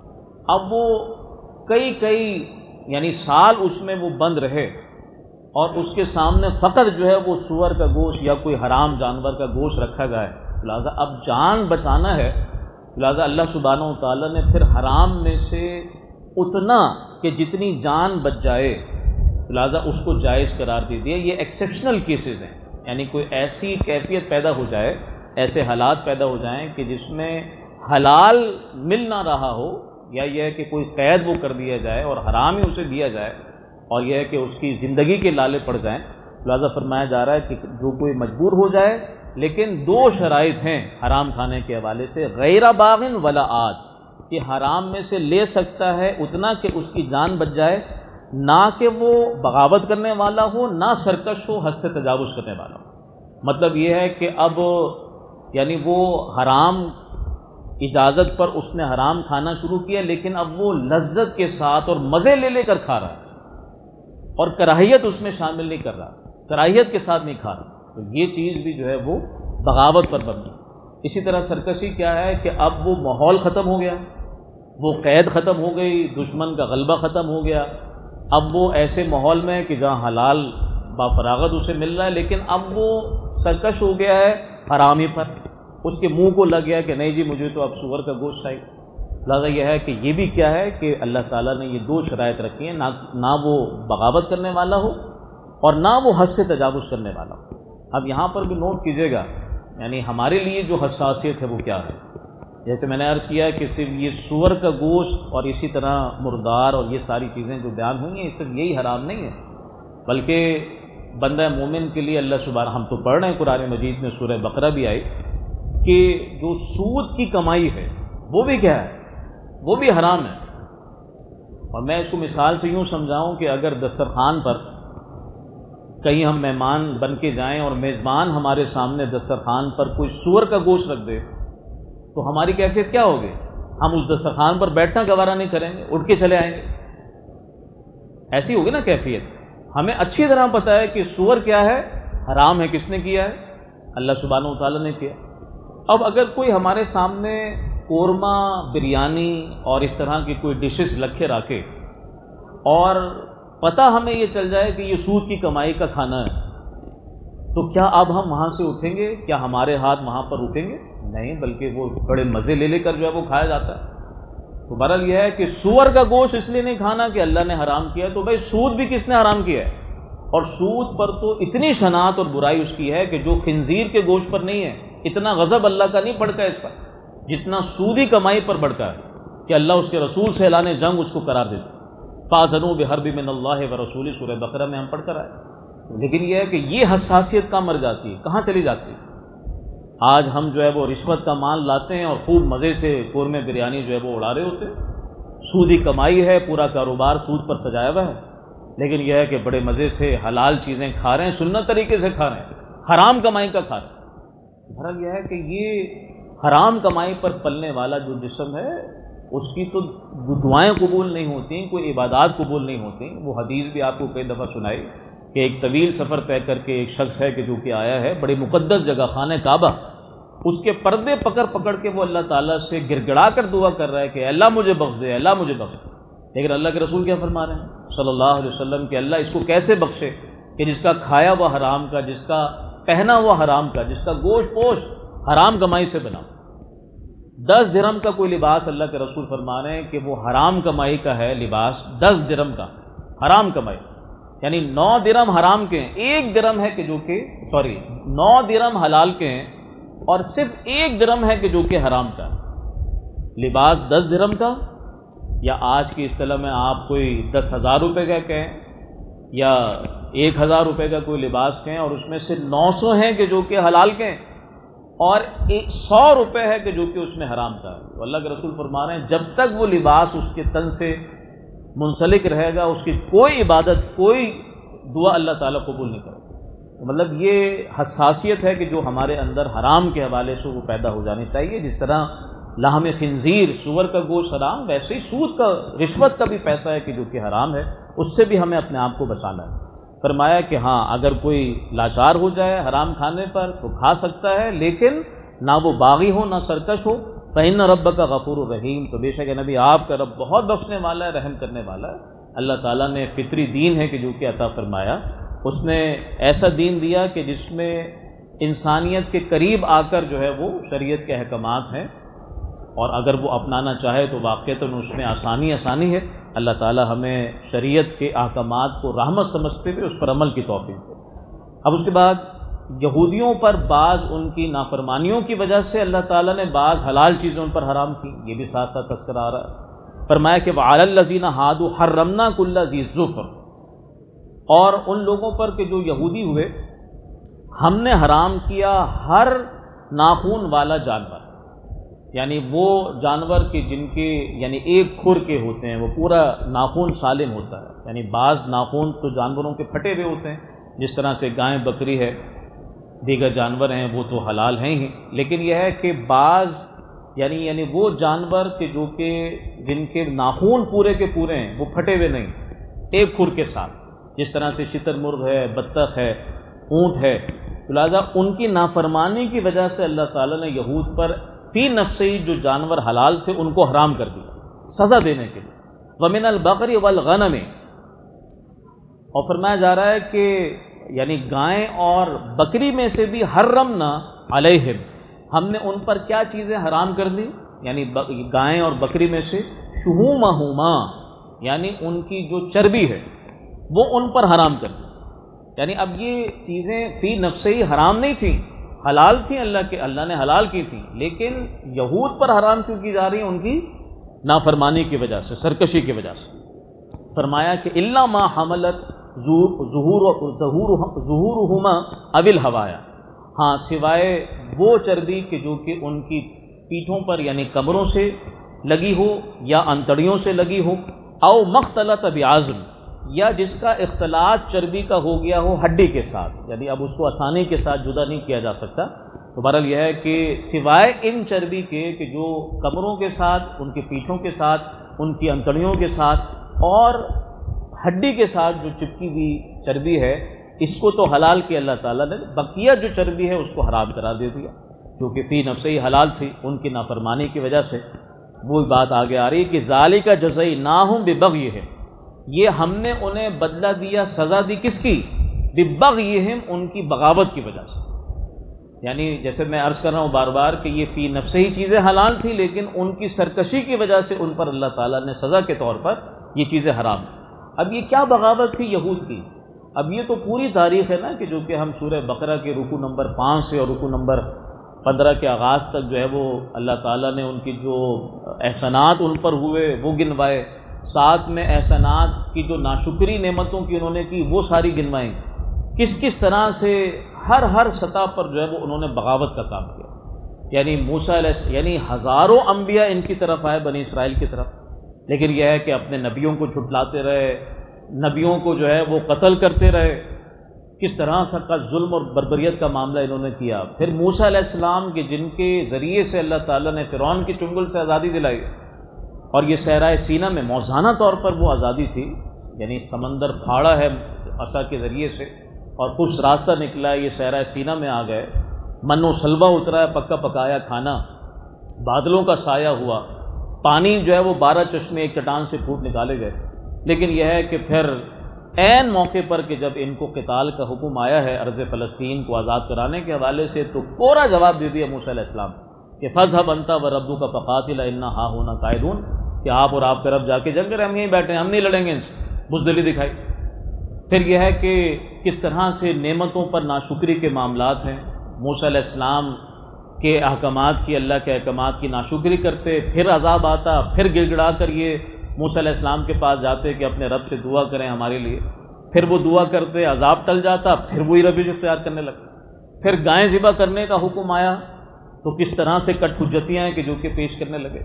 اب وہ کئی کئی یعنی سال اس میں وہ بند رہے، اور اس کے سامنے فقط جو ہے وہ سور کا گوشت یا کوئی حرام جانور کا گوشت رکھا جائے، لہٰذا اب جان بچانا ہے، لہٰذا اللہ سبحانہ و تعالیٰ نے پھر حرام میں سے اتنا کہ جتنی جان بچ جائے، لہٰذا اس کو جائز قرار دے دیا۔ یہ ایکسیپشنل کیسز ہیں، یعنی کوئی ایسی کیفیت پیدا ہو جائے، ایسے حالات پیدا ہو جائیں کہ جس میں حلال مل نہ رہا ہو، یا یہ ہے کہ کوئی قید وہ کر دیا جائے اور حرام ہی اسے دیا جائے، اور یہ ہے کہ اس کی زندگی کے لالے پڑ جائیں، لہٰذا فرمایا جا رہا ہے کہ جو کوئی مجبور ہو جائے، لیکن دو شرائط ہیں حرام کھانے کے حوالے سے، غیر باغن ولا عاد، کہ حرام میں سے لے سکتا ہے اتنا کہ اس کی جان بچ جائے، نہ کہ وہ بغاوت کرنے والا ہو، نہ سرکش ہو، حد سے تجاوز کرنے والا ہو۔ مطلب یہ ہے کہ اب یعنی وہ حرام اجازت پر اس نے حرام کھانا شروع کیا، لیکن اب وہ لذت کے ساتھ اور مزے لے لے کر کھا رہا ہے، اور کراہیت اس میں شامل نہیں کر رہا، کراہیت کے ساتھ نہیں کھا رہا، تو یہ چیز بھی جو ہے وہ بغاوت پر بنی۔ اسی طرح سرکشی کیا ہے کہ اب وہ ماحول ختم ہو گیا، وہ قید ختم ہو گئی، دشمن کا غلبہ ختم ہو گیا، اب وہ ایسے ماحول میں کہ جہاں حلال بافراغت اسے مل رہا ہے، لیکن اب وہ سرکش ہو گیا ہے حرامی پر، اس کے منہ کو لگ گیا کہ نہیں جی مجھے تو اب سور کا گوشت چاہیے۔ لہٰذا یہ ہے کہ یہ بھی کیا ہے کہ اللہ تعالیٰ نے یہ دو شرائط رکھی ہیں، نہ نہ وہ بغاوت کرنے والا ہو اور نہ وہ حد سے تجاوز کرنے والا ہو۔ اب یہاں پر بھی نوٹ کیجیے گا، یعنی ہمارے لیے جو حساسیت ہے وہ کیا ہے۔ جیسے میں نے عرض کیا کہ صرف یہ سور کا گوشت اور اسی طرح مردار اور یہ ساری چیزیں جو بیان ہوئی ہیں، صرف یہی حرام نہیں ہے، بلکہ بندہ مومن کے لیے اللہ سبحانہ، ہم تو پڑھ رہے ہیں قرآن مجید میں سورہ بقرہ بھی آئی کہ جو سود کی کمائی ہے وہ بھی کیا ہے، وہ بھی حرام ہے۔ اور میں اس کو مثال سے یوں سمجھاؤں کہ اگر دسترخوان پر کہیں ہم مہمان بن کے جائیں اور میزبان ہمارے سامنے دسترخوان پر کوئی سور کا گوشت رکھ دے تو ہماری کیفیت کیا ہوگی؟ ہم اس دسترخوان پر بیٹھنا گوارا نہیں کریں گے، اٹھ کے چلے آئیں گے۔ ایسی ہوگی نا کیفیت۔ ہمیں اچھی طرح پتہ ہے کہ سور کیا ہے، حرام ہے۔ کس نے کیا ہے؟ اللہ سبحانہ و تعالیٰ نے کیا۔ اب اگر کوئی ہمارے سامنے قورمہ، بریانی اور اس طرح کی کوئی ڈشز رکھے رکھے اور پتہ ہمیں یہ چل جائے کہ یہ سود کی کمائی کا کھانا ہے، تو کیا اب ہم وہاں سے اٹھیں گے؟ کیا ہمارے ہاتھ وہاں پر اٹھیں گے؟ نہیں، بلکہ وہ بڑے مزے لے لے کر جو ہے وہ کھایا جاتا ہے۔ تو بہرحال یہ ہے کہ سور کا گوشت اس لیے نہیں کھانا کہ اللہ نے حرام کیا ہے، تو بھائی سود بھی کس نے حرام کیا ہے؟ اور سود پر تو اتنی شناعت اور برائی اس کی ہے کہ جو خنزیر کے گوشت پر نہیں ہے، اتنا غضب اللہ کا نہیں بڑھتا اس پر جتنا سودی کمائی پر بڑھتا ہے کہ اللہ اس کے رسول سے اعلان جنگ اس کو قرار دیتا ہے۔ فَأَذَنُوا بِحَرْبٍ مِّنَ اللَّهِ وَرَسُولِهِ سورہ بقرہ میں ہم پڑھ کر آئے۔ لیکن یہ ہے کہ یہ حساسیت کہاں مر جاتی ہے، کہاں چلی جاتی ہے؟ آج ہم جو ہے وہ رشوت کا مال لاتے ہیں اور خوب مزے سے قورمے بریانی جو ہے وہ اڑا رہے ہوتے ہیں۔ سودی کمائی ہے، پورا کاروبار سود پر سجایا ہوا ہے، لیکن یہ ہے کہ بڑے مزے سے حلال چیزیں کھا رہے ہیں، سنت طریقے سے کھا رہے ہیں، حرام کمائی کا کھا رہے ہیں۔ بہرحال یہ ہے کہ یہ حرام کمائی پر پلنے والا جو جسم ہے اس کی تو دعائیں قبول نہیں ہوتی، کوئی عبادات قبول نہیں ہوتی۔ وہ حدیث بھی آپ کو کئی دفعہ سنائی کہ ایک طویل سفر طے کر کے ایک شخص ہے کہ جو کہ آیا ہے بڑی مقدس جگہ خانہ کعبہ، اس کے پردے پکڑ پکڑ کے وہ اللہ تعالیٰ سے گڑ گڑا کر دعا کر رہا ہے کہ اللہ مجھے بخش دے، اللہ مجھے بخش دے۔ لیکن اللہ کے رسول کیا فرما رہے ہیں صلی اللہ علیہ وسلم کہ اللہ اس کو کیسے بخشے کہ جس کا کھایا ہوا حرام کا، جس کا پہنا ہوا حرام کا، جس کا گوشت پوش حرام کمائی سے بنا۔ دس درہم کا کوئی لباس اللہ کے رسول فرما رہے ہیں کہ وہ حرام کمائی کا ہے لباس، دس درہم کا حرام کمائی، یعنی نو درہم حرام کے ہیں، ایک درہم ہے کہ جو کہ سوری نو درہم حلال کے ہیں اور صرف ایک درہم ہے کہ جو کہ حرام کا۔ لباس دس درہم کا، یا آج کی اصطلاح میں آپ کوئی دس ہزار روپے کا کہیں یا ایک ہزار روپے کا کوئی لباس کہیں اور اس میں سے نو سو ہیں کہ جو کہ حلال کے ہیں اور سو روپے ہے کہ جو کہ اس میں حرام کا ہے۔ تو اللہ کے رسول فرما رہے ہیں جب تک وہ لباس اس کے تن سے منسلک رہے گا اس کی کوئی عبادت، کوئی دعا اللہ تعالیٰ قبول نہیں کرے گا۔ مطلب یہ حساسیت ہے کہ جو ہمارے اندر حرام کے حوالے سے وہ پیدا ہو جانی چاہیے۔ جس طرح لحم خنزیر، سور کا گوشت حرام، ویسے ہی سود کا، رشوت کا بھی پیسہ ہے کہ جو کہ حرام ہے، اس سے بھی ہمیں اپنے آپ کو بچانا ہے۔ فرمایا کہ ہاں اگر کوئی لاچار ہو جائے حرام کھانے پر تو کھا سکتا ہے، لیکن نہ وہ باغی ہو نہ سرکش ہو۔ فَإِنَّ رَبَّكَ غَفُورٌ رَحِيمٌ، تو بے شک نبی آپ کا رب بہت بخشنے والا ہے، رحم کرنے والا ہے۔ اللہ تعالیٰ نے فطری دین ہے کہ جو کہ عطا فرمایا، اس نے ایسا دین دیا کہ جس میں انسانیت کے قریب آ کر جو ہے وہ شریعت کے احکامات ہیں، اور اگر وہ اپنانا چاہے تو واقعتاً اس میں آسانی آسانی ہے۔ اللہ تعالی ہمیں شریعت کے احکامات کو رحمت سمجھتے ہوئے اس پر عمل کی توفیق دے۔ اب اس کے بعد یہودیوں پر بعض ان کی نافرمانیوں کی وجہ سے اللہ تعالیٰ نے بعض حلال چیزیں ان پر حرام کی، یہ بھی ساتھ ساتھ تذکرہ آ رہا ہے۔ فرمایا کہ وَعَلَى الَّذِينَ هَادُوا حَرَّمْنَا كُلَّ ذِي ظُفْرٍ، اور ان لوگوں پر کہ جو یہودی ہوئے ہم نے حرام کیا ہر ناخون والا جانور، یعنی وہ جانور کے جن کے یعنی ایک کھر کے ہوتے ہیں، وہ پورا ناخون سالم ہوتا ہے، یعنی بعض ناخون تو جانوروں کے پھٹے ہوئے ہوتے ہیں، جس طرح سے گائے بکری ہے، دیگر جانور ہیں وہ تو حلال ہیں ہی، لیکن یہ ہے کہ بعض یعنی یعنی وہ جانور کہ جو کہ جن کے ناخون پورے کے پورے ہیں، وہ پھٹے ہوئے نہیں، ایک کھر کے ساتھ، جس طرح سے شتر مرغ ہے، بطخ ہے، اونٹ ہے، لہٰذا ان کی نافرمانی کی وجہ سے اللہ تعالیٰ نے یہود پر فی نفسی جو جانور حلال تھے ان کو حرام کر دیا سزا دینے کے لیے۔ وَمِنَ الْبَقَرِ وَالْغَنَمِ، اور فرمایا جا رہا ہے کہ یعنی گائے اور بکری میں سے بھی حرمنا علیہم، ہم نے ان پر کیا چیزیں حرام کر دی، یعنی گائے اور بکری میں سے شہومہما، یعنی ان کی جو چربی ہے وہ ان پر حرام کر دی۔ یعنی اب یہ چیزیں فی نفسی حرام نہیں تھیں، حلال تھیں، اللہ کے اللہ نے حلال کی تھیں، لیکن یہود پر حرام کیوں کی جا رہی ہیں؟ ان کی نافرمانی کی وجہ سے، سرکشی کی وجہ سے۔ فرمایا کہ الا ما حملت ظہور ظہورہما اوی الہوایا، ہاں سوائے وہ چربی کہ جو کہ ان کی پیٹھوں پر یعنی کمروں سے لگی ہو یا انتڑیوں سے لگی ہو، او مختلط بعظم، یا جس کا اختلاط چربی کا ہو گیا ہو ہڈی کے ساتھ، یعنی اب اس کو آسانی کے ساتھ جدا نہیں کیا جا سکتا۔ تو بہرحال یہ ہے کہ سوائے ان چربی کے کہ جو کمروں کے ساتھ، ان کی پیٹھوں کے ساتھ، ان کی انتڑیوں کے ساتھ اور ہڈی کے ساتھ جو چپکی ہوئی چربی ہے، اس کو تو حلال کیا اللہ تعالیٰ نے، بقیہ جو چربی ہے اس کو حرام قرار دے دیا، جو کہ فی نفسہ ہی حلال تھی، ان کی نافرمانی کی وجہ سے۔ وہ بات آگے آ رہی ہے کہ ذالک جزیناہم ببغیہم، یہ ہم نے انہیں بدلہ دیا، سزا دی کس کی؟ ببغیہم، ان کی بغاوت کی وجہ سے۔ یعنی جیسے میں عرض کر رہا ہوں بار بار کہ یہ فی نفسہ ہی چیزیں حلال تھیں، لیکن ان کی سرکشی کی وجہ سے ان پر اللہ تعالیٰ نے سزا کے طور پر یہ چیزیں حرام۔ اب یہ کیا بغاوت تھی یہود کی؟ اب یہ تو پوری تاریخ ہے نا، کہ جو کہ ہم سورہ بقرہ کے رکوع نمبر پانچ سے اور رکوع نمبر پندرہ کے آغاز تک جو ہے وہ اللہ تعالیٰ نے ان کی جو احسانات ان پر ہوئے وہ گنوائے، ساتھ میں احسانات کی جو ناشکری نعمتوں کی انہوں نے کی وہ ساری گنوائیں، کس کس طرح سے ہر ہر سطح پر جو ہے وہ انہوں نے بغاوت کا کام کیا۔ یعنی موسیٰ علیہ یعنی ہزاروں انبیاء ان کی طرف آئے، بنی اسرائیل کی طرف، لیکن یہ ہے کہ اپنے نبیوں کو جھٹلاتے رہے، نبیوں کو جو ہے وہ قتل کرتے رہے، کس طرح سے کا ظلم اور بربریت کا معاملہ انہوں نے کیا۔ پھر موسیٰ علیہ السلام کے جن کے ذریعے سے اللہ تعالیٰ نے فرعون کی چنگل سے آزادی دلائی، اور یہ صحرائے سینا میں موزانہ طور پر وہ آزادی تھی، یعنی سمندر پھاڑا ہے عصا کے ذریعے سے اور کچھ راستہ نکلا ہے، یہ صحرائے سینا میں آ گئے، من و سلوہ اترا ہے، پکا پکایا کھانا، بادلوں کا سایہ ہوا، پانی جو ہے وہ بارہ چشمے ایک چٹان سے پھوٹ نکالے گئے۔ لیکن یہ ہے کہ پھر عین موقع پر کہ جب ان کو قتال کا حکم آیا ہے ارض فلسطین کو آزاد کرانے کے حوالے سے، تو پورا جواب دے دیا موسیٰ علیہ السلام کہ فَاذْهَبْ أَنْتَ وَرَبُّكَ فَقَاتِلَا إِنَّا هَاهُنَا قَاعِدُونَ، کہ آپ اور آپ کے رب جا کے جنگ کریں، ہم یہیں بیٹھے ہیں، ہم نہیں لڑیں گے ان سے، بزدلی دکھائی۔ پھر یہ ہے کہ کس طرح سے نعمتوں پر ناشکری کے معاملات ہیں، موسیٰ علیہ السلام کے احکامات کی، اللہ کے احکامات کی ناشکری کرتے، پھر عذاب آتا، پھر گڑ گڑا کر یہ موسیٰ علیہ السلام کے پاس جاتے کہ اپنے رب سے دعا کریں ہمارے لیے، پھر وہ دعا کرتے، عذاب ٹل جاتا، پھر وہی روش اختیار کرنے لگتے۔ پھر گائیں ذبح کرنے کا حکم آیا تو کس طرح سے کٹ حجتیاں ہیں کہ جو کہ پیش کرنے لگے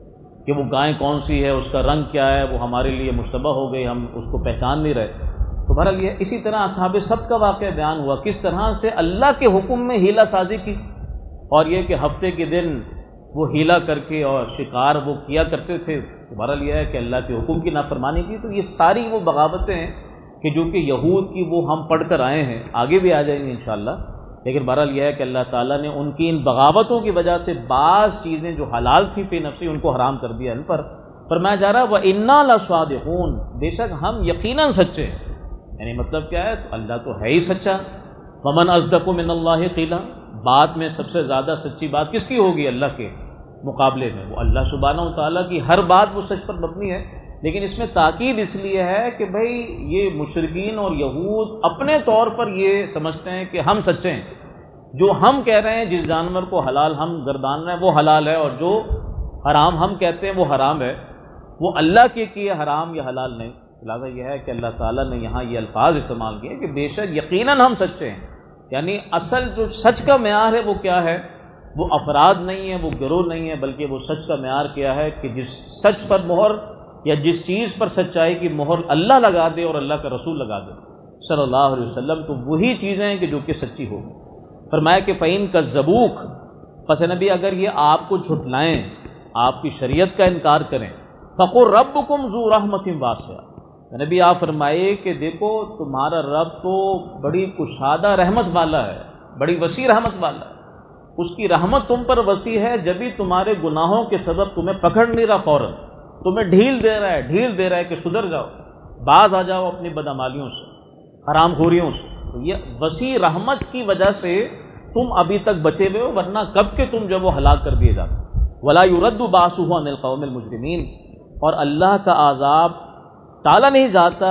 کہ وہ گائے کون سی ہے، اس کا رنگ کیا ہے، وہ ہمارے لیے مشتبہ ہو گئی، ہم اس کو پہچان نہیں رہے۔ تو بہرحال یہ اسی طرح اصحاب سبت کا واقعہ بیان ہوا، کس طرح سے اللہ کے حکم میں ہیلہ سازی کی، اور یہ کہ ہفتے کے دن وہ ہیلہ کر کے اور شکار وہ کیا کرتے تھے۔ تو بہرحال یہ ہے کہ اللہ کے حکم کی نافرمانی کی۔ تو یہ ساری وہ بغاوتیں ہیں کہ جو کہ یہود کی وہ ہم پڑھ کر آئے ہیں، آگے بھی آ جائیں گے انشاءاللہ۔ لیکن بہرحال یہ ہے کہ اللہ تعالیٰ نے ان کی ان بغاوتوں کی وجہ سے بعض چیزیں جو حلال تھی فی نفسی ان کو حرام کر دیا ان پر۔ فرمایا جا رہا وَإِنَّا لَصَادِقُونَ، بے شک ہم یقیناً سچے ہیں۔ یعنی مطلب کیا ہے؟ تو اللہ تو ہے ہی سچا۔ وَمَنْ أَصْدَقُ مِنَ اللَّهِ قِيلًا، بات میں سب سے زیادہ سچی بات کس کی ہوگی اللہ کے مقابلے میں؟ وہ اللہ سبحانہ و تعالیٰ کی ہر بات وہ سچ پر مبنی ہے، لیکن اس میں تاکید اس لیے ہے کہ بھئی یہ مشرکین اور یہود اپنے طور پر یہ سمجھتے ہیں کہ ہم سچے ہیں، جو ہم کہہ رہے ہیں جس جانور کو حلال ہم گردان رہے ہیں وہ حلال ہے، اور جو حرام ہم کہتے ہیں وہ حرام ہے، وہ اللہ کے کیے حرام یا حلال نہیں۔ لہٰذا یہ ہے کہ اللہ تعالیٰ نے یہاں یہ الفاظ استعمال کیے کہ بے شک یقیناً ہم سچے ہیں۔ یعنی اصل جو سچ کا معیار ہے وہ کیا ہے؟ وہ افراد نہیں ہے، وہ گروہ نہیں ہے، بلکہ وہ سچ کا معیار کیا ہے کہ جس سچ پر مہر یا جس چیز پر سچائی کی مہر اللہ لگا دے اور اللہ کا رسول لگا دے صلی اللہ علیہ وسلم، تو وہی چیزیں ہیں کہ جو کہ سچی ہوگی۔ فرمایا کہ فَإِن كَذَّبُوكَ، پس نبی اگر یہ آپ کو جھٹلائیں، آپ کی شریعت کا انکار کریں، فَقُلْ رَبُّكُمْ ذُو رَحْمَةٍ وَاسِعَةٍ، نبی آپ فرمائے کہ دیکھو تمہارا رب تو بڑی کشادہ رحمت والا ہے، بڑی وسیع رحمت والا ہے، اس کی رحمت تم پر وسیع ہے، جب بھی تمہارے گناہوں کے سبب تمہیں پکڑ نہیں رہا، فوراً تمہیں ڈھیل دے رہا ہے، ڈھیل دے رہا ہے کہ سدھر جاؤ، باز آ جاؤ اپنی بدعمالیوں سے، حرام خوریوں سے۔ تو یہ وسیع رحمت کی وجہ سے تم ابھی تک بچے ہوئے ہو، ورنہ کب کے تم جب وہ ہلاک کر دیے جاتے۔ وَلَا يُرَدُّ بَأْسُهُ عَنِ الْقَوْمِ الْمُجْرِمِينَ، اور اللہ کا عذاب ٹالا نہیں جاتا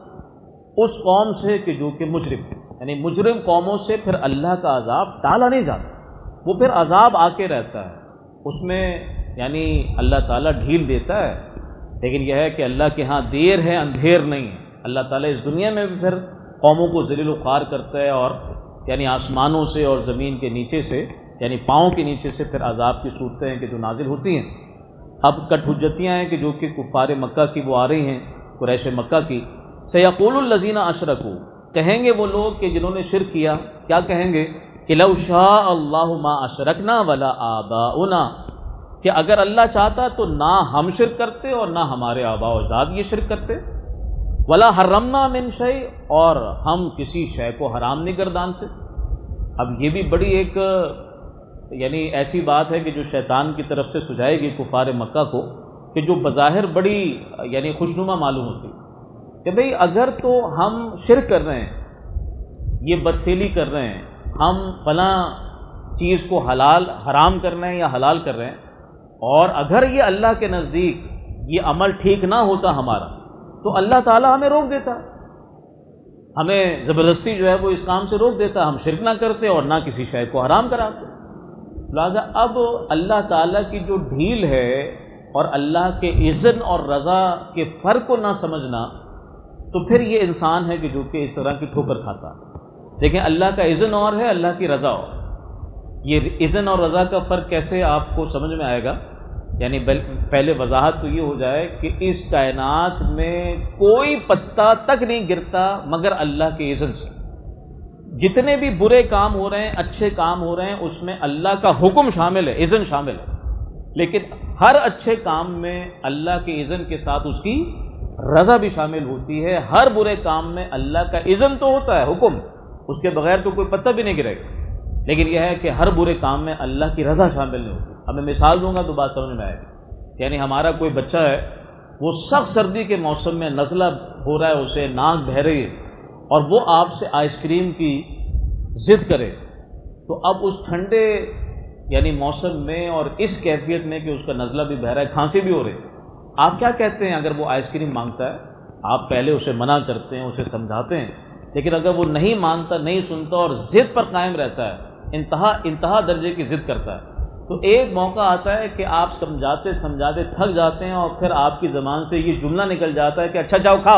اس قوم سے کہ جو کہ مجرم، یعنی مجرم قوموں سے پھر اللہ کا عذاب ٹالا نہیں جاتا، وہ پھر عذاب آ کے رہتا ہے، اس میں یعنی اللہ تعالیٰ ڈھیل دیتا ہے، لیکن یہ ہے کہ اللہ کے ہاں دیر ہے اندھیر نہیں ہے، اللہ تعالیٰ اس دنیا میں بھی پھر قوموں کو ذلیل و خوار کرتا ہے، اور یعنی آسمانوں سے اور زمین کے نیچے سے یعنی پاؤں کے نیچے سے پھر عذاب کی صورتیں ہیں کہ جو نازل ہوتی ہیں۔ اب کٹ حجتیاں ہیں کہ جو کہ کفار مکہ کی وہ آ رہی ہیں، قریش مکہ کی۔ سیقول الذین اشرکوا، کہیں گے وہ لوگ کہ جنہوں نے شرک کیا، کیا کہیں گے کہ لو شاء اللہ ما اشرکنا ولا آباؤنا، کہ اگر اللہ چاہتا تو نہ ہم شرک کرتے اور نہ ہمارے آباء و اجداد یہ شرک کرتے، ولا حرمنا من شیء، اور ہم کسی شے کو حرام نہیں گردانتے۔ اب یہ بھی بڑی ایک یعنی ایسی بات ہے کہ جو شیطان کی طرف سے سجائے گی کفار مکہ کو، کہ جو بظاہر بڑی یعنی خوشنما معلوم ہوتی کہ بھئی اگر تو ہم شرک کر رہے ہیں، یہ بدفعلی کر رہے ہیں، ہم فلاں چیز کو حلال حرام کر رہے ہیں یا حلال کر رہے ہیں، اور اگر یہ اللہ کے نزدیک یہ عمل ٹھیک نہ ہوتا ہمارا تو اللہ تعالیٰ ہمیں روک دیتا، ہمیں زبردستی جو ہے وہ اس کام سے روک دیتا، ہم شرک نہ کرتے اور نہ کسی شے کو حرام کراتے۔ لہٰذا اب اللہ تعالیٰ کی جو ڈھیل ہے اور اللہ کے اذن اور رضا کے فرق کو نہ سمجھنا، تو پھر یہ انسان ہے کہ جو کہ اس طرح کی ٹھوکر کھاتا ہے۔ لیکن اللہ کا اذن اور ہے، اللہ کی رضا اور۔ یہ اذن اور رضا کا فرق کیسے آپ کو سمجھ میں آئے گا؟ یعنی پہلے وضاحت تو یہ ہو جائے کہ اس کائنات میں کوئی پتا تک نہیں گرتا مگر اللہ کے اذن سے۔ جتنے بھی برے کام ہو رہے ہیں، اچھے کام ہو رہے ہیں، اس میں اللہ کا حکم شامل ہے، اذن شامل ہے، لیکن ہر اچھے کام میں اللہ کے اذن کے ساتھ اس کی رضا بھی شامل ہوتی ہے۔ ہر برے کام میں اللہ کا اذن تو ہوتا ہے، حکم، اس کے بغیر تو کوئی پتہ بھی نہیں گرے گا، لیکن یہ ہے کہ ہر برے کام میں اللہ کی رضا شامل نہیں ہوتی۔ اب میں مثال دوں گا تو بات سمجھ میں آئے گی۔ یعنی ہمارا کوئی بچہ ہے، وہ سخت سردی کے موسم میں نزلہ ہو رہا ہے، اسے ناک بہہ رہی ہے، اور وہ آپ سے آئس کریم کی ضد کرے، تو اب اس ٹھنڈے یعنی موسم میں اور اس کیفیت میں کہ اس کا نزلہ بھی بہہ رہا ہے، کھانسی بھی ہو رہی ہے، آپ کیا کہتے ہیں؟ اگر وہ آئس کریم مانگتا ہے، آپ پہلے اسے منع کرتے ہیں، اسے سمجھاتے ہیں، لیکن اگر وہ نہیں مانتا، نہیں سنتا اور ضد پر قائم رہتا ہے، انتہا انتہا درجے کی ضد کرتا ہے، تو ایک موقع آتا ہے کہ آپ سمجھاتے سمجھاتے تھک جاتے ہیں، اور پھر آپ کی زبان سے یہ جملہ نکل جاتا ہے کہ اچھا جاؤ کھاؤ،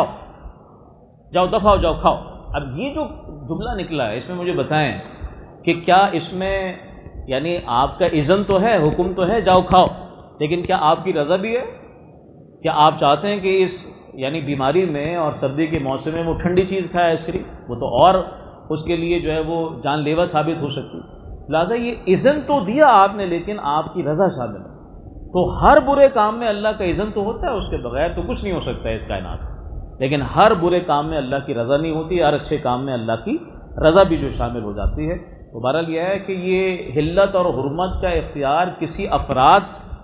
جاؤ دفعہ ہو، جاؤ کھاؤ۔ اب یہ جو جملہ نکلا ہے، اس میں مجھے بتائیں کہ کیا اس میں یعنی آپ کا اذن تو ہے، حکم تو ہے، جاؤ کھاؤ، لیکن کیا آپ کی رضا بھی ہے؟ کیا آپ چاہتے ہیں کہ اس یعنی بیماری میں اور سردی کے موسم میں وہ ٹھنڈی چیز کھائے آئس کریم؟ وہ تو اور اس کے لیے جو ہے وہ جان لیوا ثابت ہو سکتی۔ لہٰذا یہ اذن تو دیا آپ نے، لیکن آپ کی رضا شامل ہے۔ تو ہر برے کام میں اللہ کا اذن تو ہوتا ہے، اس کے بغیر تو کچھ نہیں ہو سکتا ہے اس کائنات میں، لیکن ہر برے کام میں اللہ کی رضا نہیں ہوتی، ہر اچھے کام میں اللہ کی رضا بھی جو شامل ہو جاتی ہے۔ تو بہرحال یہ ہے کہ یہ حلت اور حرمت کا اختیار کسی افراد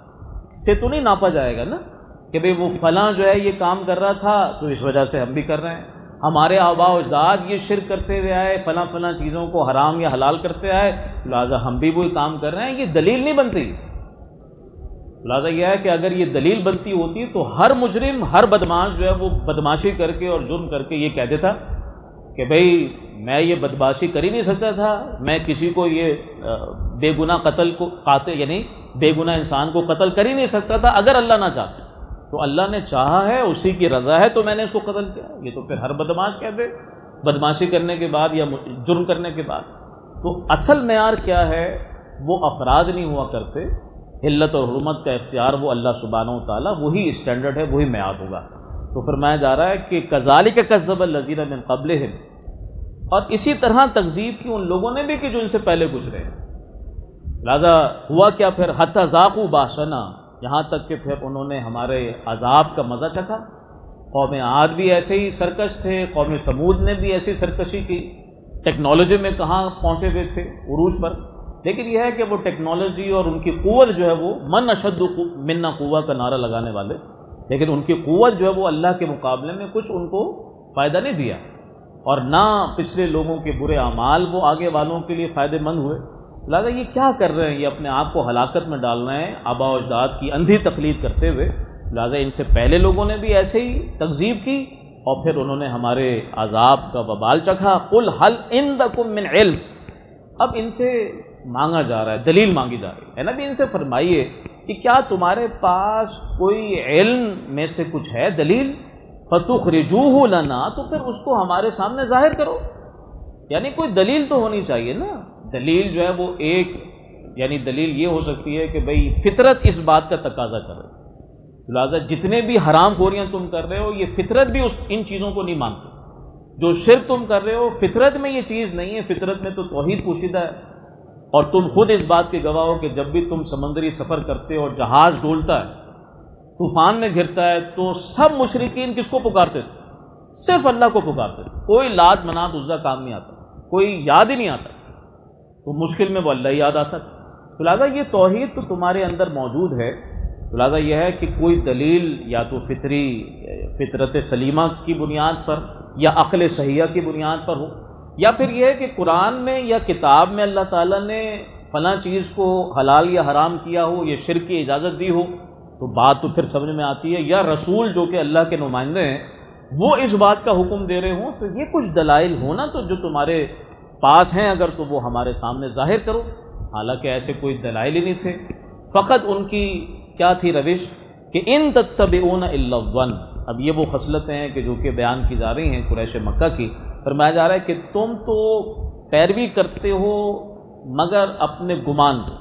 سے تو نہیں ناپا جائے گا نا، کہ بھئی وہ فلاں جو ہے یہ کام کر رہا تھا تو اس وجہ سے ہم بھی کر رہے ہیں، ہمارے آباء و اجداد یہ شرک کرتے ہوئے آئے، فلاں فلاں چیزوں کو حرام یا حلال کرتے آئے، لہٰذا ہم بھی وہی کام کر رہے ہیں، یہ دلیل نہیں بنتی۔ لہٰذا یہ ہے کہ اگر یہ دلیل بنتی ہوتی تو ہر مجرم، ہر بدماش جو ہے وہ بدماشی کر کے اور جرم کر کے یہ کہہ دیتا کہ بھئی میں یہ بدماشی کر ہی نہیں سکتا تھا، میں کسی کو یہ بے گناہ قتل کو قاتل یعنی بے گناہ انسان کو قتل کر ہی نہیں سکتا تھا اگر اللہ نہ چاہتا، تو اللہ نے چاہا ہے، اسی کی رضا ہے تو میں نے اس کو قتل کیا۔ یہ تو پھر ہر بدماش کہتے بدماشی کرنے کے بعد یا جرم کرنے کے بعد۔ تو اصل معیار کیا ہے؟ وہ افراد نہیں ہوا کرتے، حلت اور حرمت کا اختیار وہ اللہ سبحانہ و تعالیٰ، وہی اسٹینڈرڈ ہے، وہی معیار ہوگا۔ تو فرمایا جا رہا ہے کہ کذالک کذب الذین من قبلہم، اور اسی طرح تکذیب کی ان لوگوں نے بھی کہ جو ان سے پہلے گزرے ہیں۔ لہذا ہوا کیا پھر؟ حتی ذاقوا باسنا، یہاں تک کہ پھر انہوں نے ہمارے عذاب کا مزہ چکھا۔ قوم عاد بھی ایسے ہی سرکش تھے، قوم سمود نے بھی ایسی سرکشی کی، ٹیکنالوجی میں کہاں پہنچے ہوئے تھے، عروج پر، لیکن یہ ہے کہ وہ ٹیکنالوجی اور ان کی قوت جو ہے وہ من اشد منا قوہ کا نعرہ لگانے والے، لیکن ان کی قوت جو ہے وہ اللہ کے مقابلے میں کچھ ان کو فائدہ نہیں دیا، اور نہ پچھلے لوگوں کے برے اعمال وہ آگے والوں کے لیے فائدہ مند ہوئے۔ لہٰذا یہ کیا کر رہے ہیں؟ یہ اپنے آپ کو ہلاکت میں ڈال رہے ہیں آباء و اجداد کی اندھی تقلید کرتے ہوئے۔ لہٰذا ان سے پہلے لوگوں نے بھی ایسے ہی تکذیب کی، اور پھر انہوں نے ہمارے عذاب کا وبال چکھا۔ قل هل عندکم من علم، اب ان سے مانگا جا رہا ہے، دلیل مانگی جا رہی ہے، نبی ان سے فرمائیے کہ کیا تمہارے پاس کوئی علم میں سے کچھ ہے دلیل؟ فَتُخْرِجُوهُ لَنَا، تو پھر اس کو ہمارے سامنے ظاہر کرو. یعنی کوئی دلیل تو ہونی چاہیے نا. دلیل جو ہے وہ ایک، یعنی دلیل یہ ہو سکتی ہے کہ بھئی فطرت اس بات کا تقاضا کرے. لہٰذا جتنے بھی حرام خوریاں تم کر رہے ہو، یہ فطرت بھی اس ان چیزوں کو نہیں مانتی. جو شرک تم کر رہے ہو فطرت میں یہ چیز نہیں ہے. فطرت میں تو توحید پوشیدہ ہے. اور تم خود اس بات کے گواہ ہو کہ جب بھی تم سمندری سفر کرتے ہو اور جہاز ڈولتا ہے، طوفان میں گرتا ہے، تو سب مشرکین کس کو پکارتے تھے؟ صرف اللہ کو پکارتے تھے. کوئی لات منات عزا کام نہیں آتا، کوئی یاد ہی نہیں آتا. تو مشکل میں وہ اللہ ہی یاد آتا تھا. تو لہٰذا یہ توحید تو تمہارے اندر موجود ہے. تو لہٰذا یہ ہے کہ کوئی دلیل یا تو فطری فطرت سلیمہ کی بنیاد پر یا عقل صحیحہ کی بنیاد پر ہو، یا پھر یہ ہے کہ قرآن میں یا کتاب میں اللہ تعالیٰ نے فلاں چیز کو حلال یا حرام کیا ہو، یہ شرک کی اجازت دی ہو، تو بات تو پھر سمجھ میں آتی ہے. یا رسول جو کہ اللہ کے نمائندے ہیں وہ اس بات کا حکم دے رہے ہوں، تو یہ کچھ دلائل ہونا تو جو تمہارے پاس ہیں اگر تو وہ ہمارے سامنے ظاہر کرو. حالانکہ ایسے کوئی دلائل ہی نہیں تھے. فقط ان کی کیا تھی روش کہ ان تتبعون الا الظن. اب یہ وہ خصلتیں ہیں کہ جو کہ بیان کی جا رہی ہیں قریش مکہ کی. فرمایا جا رہا ہے کہ تم تو پیروی کرتے ہو مگر اپنے گمان دو،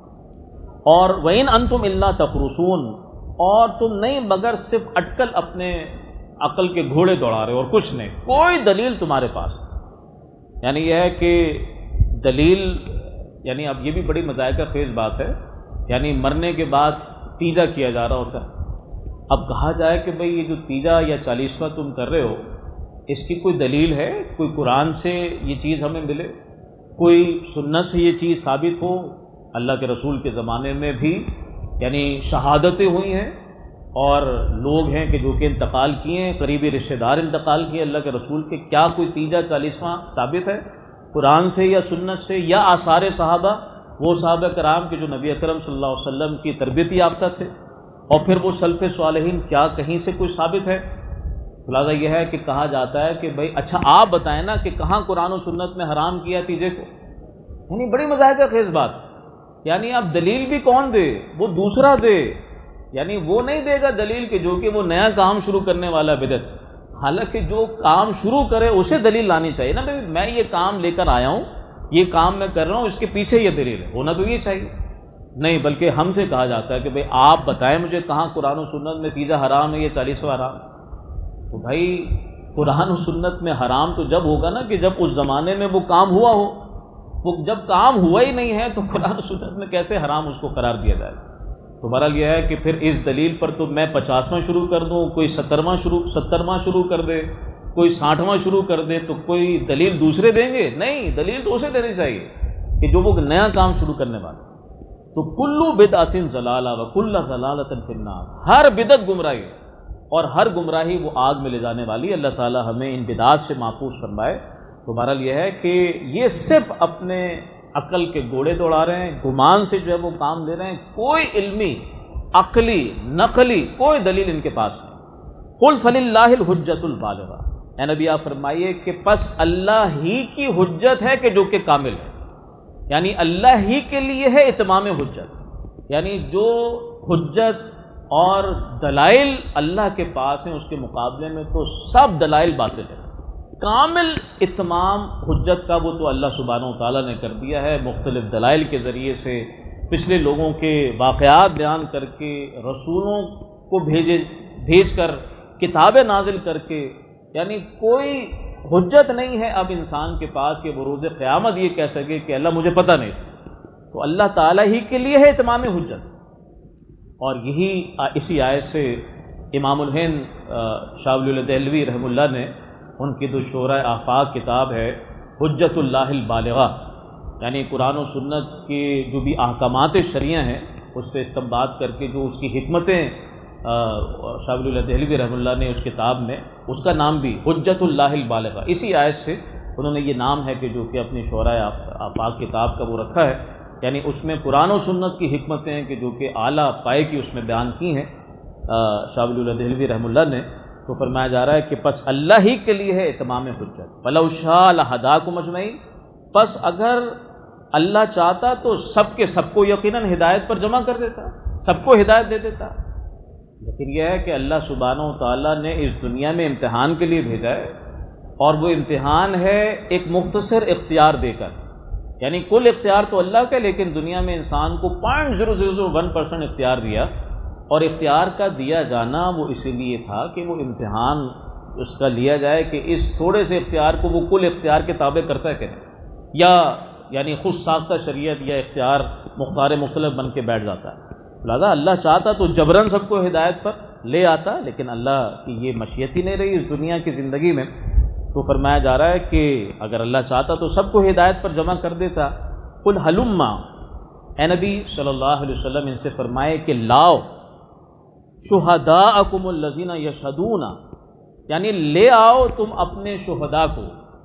اور وَإِنْ أَنْتُمْ إِلَّا تَخْرُصُونَ، اور تم نہیں مگر صرف اٹکل اپنے عقل کے گھوڑے دوڑا رہے ہو اور کچھ نہیں. کوئی دلیل تمہارے پاس. یعنی یہ ہے کہ دلیل، یعنی اب یہ بھی بڑی مذائقہ خیز بات ہے. یعنی مرنے کے بعد تیجا کیا جا رہا ہوتا ہے. اب کہا جائے کہ بھئی یہ جو تیجا یا چالیسواں تم کر رہے ہو اس کی کوئی دلیل ہے؟ کوئی قرآن سے یہ چیز ہمیں ملے، کوئی سنت سے یہ چیز ثابت ہو؟ اللہ کے رسول کے زمانے میں بھی یعنی شہادتیں ہوئی ہیں اور لوگ ہیں کہ جو کہ انتقال کیے ہیں، قریبی رشتہ دار انتقال کیے اللہ کے رسول کے. کیا کوئی تیجا چالیسواں ثابت ہے قرآن سے یا سنت سے یا آثار صحابہ، وہ صحابہ کرام کے جو نبی اکرم صلی اللہ علیہ وسلم کی تربیت یافتہ تھے، اور پھر وہ سلف صالحین، کیا کہیں سے کوئی ثابت ہے؟ خلاصہ یہ ہے کہ کہا جاتا ہے کہ بھئی اچھا آپ بتائیں نا کہ کہاں قرآن و سنت میں حرام کیا تیجے کو. یعنی بڑی مذائقہ خیز بات. یعنی اب دلیل بھی کون دے؟ وہ دوسرا دے. یعنی وہ نہیں دے گا دلیل کہ جو کہ وہ نیا کام شروع کرنے والا بدعت. حالانکہ جو کام شروع کرے اسے دلیل لانی چاہیے نا. بھئی میں یہ کام لے کر آیا ہوں، یہ کام میں کر رہا ہوں، اس کے پیچھے یہ دلیل ہے، ہونا تو یہ چاہیے. نہیں، بلکہ ہم سے کہا جاتا ہے کہ بھئی آپ بتائیں مجھے کہاں قرآن و سنت میں تیجا حرام ہے یا چالیسواں حرام. تو بھائی قرآن و سنت میں حرام تو جب ہوگا نا کہ جب اس زمانے میں وہ کام ہوا ہو. وہ جب کام ہوا ہی نہیں ہے تو قرآن و سنت میں کیسے حرام اس کو قرار دیا جائے؟ تو بہرحال یہ ہے کہ پھر اس دلیل پر تو میں پچاسواں شروع کر دوں، کوئی سترواں شروع سترواں شروع کر دے، کوئی ساٹھواں شروع کر دے، تو کوئی دلیل دوسرے دیں گے؟ نہیں، دلیل تو اسے دینی چاہیے کہ جو وہ نیا کام شروع کرنے والا. تو کلو بدعۃ ضلالہ وکل ضلالۃ فی النار. ہر بدعت گمراہی اور ہر گمراہی وہ آگ میں لے جانے والی. اللہ تعالی ہمیں ان بدعات سے محفوظ فرمائے. تو بہرحال یہ ہے کہ یہ صرف اپنے عقل کے گھوڑے دوڑا رہے ہیں، گمان سے جو ہے وہ کام لے رہے ہیں. کوئی علمی، عقلی، نقلی کوئی دلیل ان کے پاس نہیں. قل فللہ الحجۃ البالغہ. اے نبی آپ فرمائیے کہ پس اللہ ہی کی حجت ہے کہ جو کہ کامل ہے. یعنی اللہ ہی کے لیے ہے اتمام حجت. یعنی جو حجت اور دلائل اللہ کے پاس ہیں اس کے مقابلے میں تو سب دلائل باطل ہیں. کامل اتمام حجت کا وہ تو اللہ سبحانہ و تعالیٰ نے کر دیا ہے مختلف دلائل کے ذریعے سے، پچھلے لوگوں کے واقعات بیان کر کے، رسولوں کو بھیجے بھیج کر، کتابیں نازل کر کے. یعنی کوئی حجت نہیں ہے اب انسان کے پاس کہ وہ روز قیامت یہ کہہ سکے کہ اللہ مجھے پتہ نہیں. تو اللہ تعالیٰ ہی کے لیے ہے اتمام حجت. اور یہی اسی آیت سے امام الہند شاہ ولی اللہ دہلوی رحمہ اللہ نے ان کی جو شورۂ آفاق کتاب ہے حجت اللہ البالغہ، یعنی قرآن و سنت کے جو بھی احکامات شرعیہ ہیں اس سے استنباط کر کے جو اس کی حکمتیں شاہ ولی اللہ دہلوی رحمہ اللہ نے اس کتاب میں، اس کا نام بھی حجت اللہ البالغہ. اسی آیت سے انہوں نے یہ نام ہے کہ جو کہ اپنی شورۂ آفاق کتاب کا وہ رکھا ہے. یعنی اس میں قرآن و سنت کی حکمتیں کہ جو کہ اعلیٰ پائے کی اس میں بیان کی ہیں شاہ ولی اللہ دہلوی رحمہ اللہ نے. تو فرمایا جا رہا ہے کہ پس اللہ ہی کے لیے ہے اتمام حجت. فَلَوْ شَاءَ لَهَدَاكُمْ أَجْمَعِينَ. پس اگر اللہ چاہتا تو سب کے سب کو یقیناً ہدایت پر جمع کر دیتا، سب کو ہدایت دے دیتا. لیکن یہ ہے کہ اللہ سبحانہ و تعالیٰ نے اس دنیا میں امتحان کے لیے بھیجا ہے، اور وہ امتحان ہے ایک مختصر اختیار دے کر، یعنی کل اختیار تو اللہ کا، لیکن دنیا میں انسان کو point zero zero zero one percent اختیار دیا، اور اختیار کا دیا جانا وہ اسی لیے تھا کہ وہ امتحان اس کا لیا جائے کہ اس تھوڑے سے اختیار کو وہ کل اختیار کے تابع کرتا ہے کہ نہیں، یا یعنی خود ساختہ شریعت یا اختیار مختار مختلف بن کے بیٹھ جاتا ہے۔ لہٰذا اللہ چاہتا تو جبراً سب کو ہدایت پر لے آتا، لیکن اللہ کی یہ مشیت ہی نہیں رہی اس دنیا کی زندگی میں، تو فرمایا جا رہا ہے کہ اگر اللہ چاہتا تو سب کو ہدایت پر جمع کر دیتا۔ قل ہلما، اے نبی صلی اللہ علیہ وسلم ان سے فرمائے کہ لاؤ شہداءکم الذین یشہدون، یعنی لے آؤ تم اپنے شہداء کو،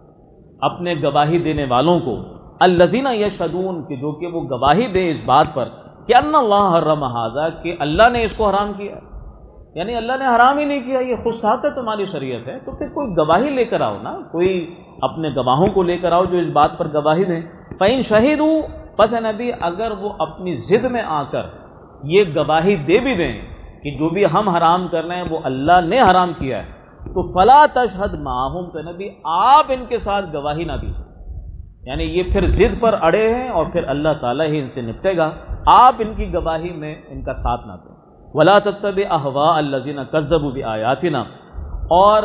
اپنے گواہی دینے والوں کو، الذین یشہدون کہ جو کہ وہ گواہی دے اس بات پر کہ ان اللہ حرم ھذا کہ اللہ نے اس کو حرام کیا، یعنی اللہ نے حرام ہی نہیں کیا، یہ خود ساختہ تمہاری شریعت ہے، تو پھر کوئی گواہی لے کر آؤ نا، کوئی اپنے گواہوں کو لے کر آؤ جو اس بات پر گواہی دیں۔ فَإِن شَهِدُوا، پس اے نبی اگر وہ اپنی ضد میں آ کر یہ گواہی دے بھی دیں کہ جو بھی ہم حرام کر رہے ہیں وہ اللہ نے حرام کیا ہے، تو فَلَا تَشْهَدْ مَعَهُمْ، تو نبی آپ ان کے ساتھ گواہی نہ دیجیے، یعنی یہ پھر ضد پر اڑے ہیں اور پھر اللہ تعالیٰ ہی ان سے نپٹے گا، آپ ان کی گواہی میں ان کا ساتھ نہ دیں۔ وَلَا تَتَّبِعْ أَهْوَاءَ الَّذِينَ كَذَّبُوا بِآيَاتِنَا، اور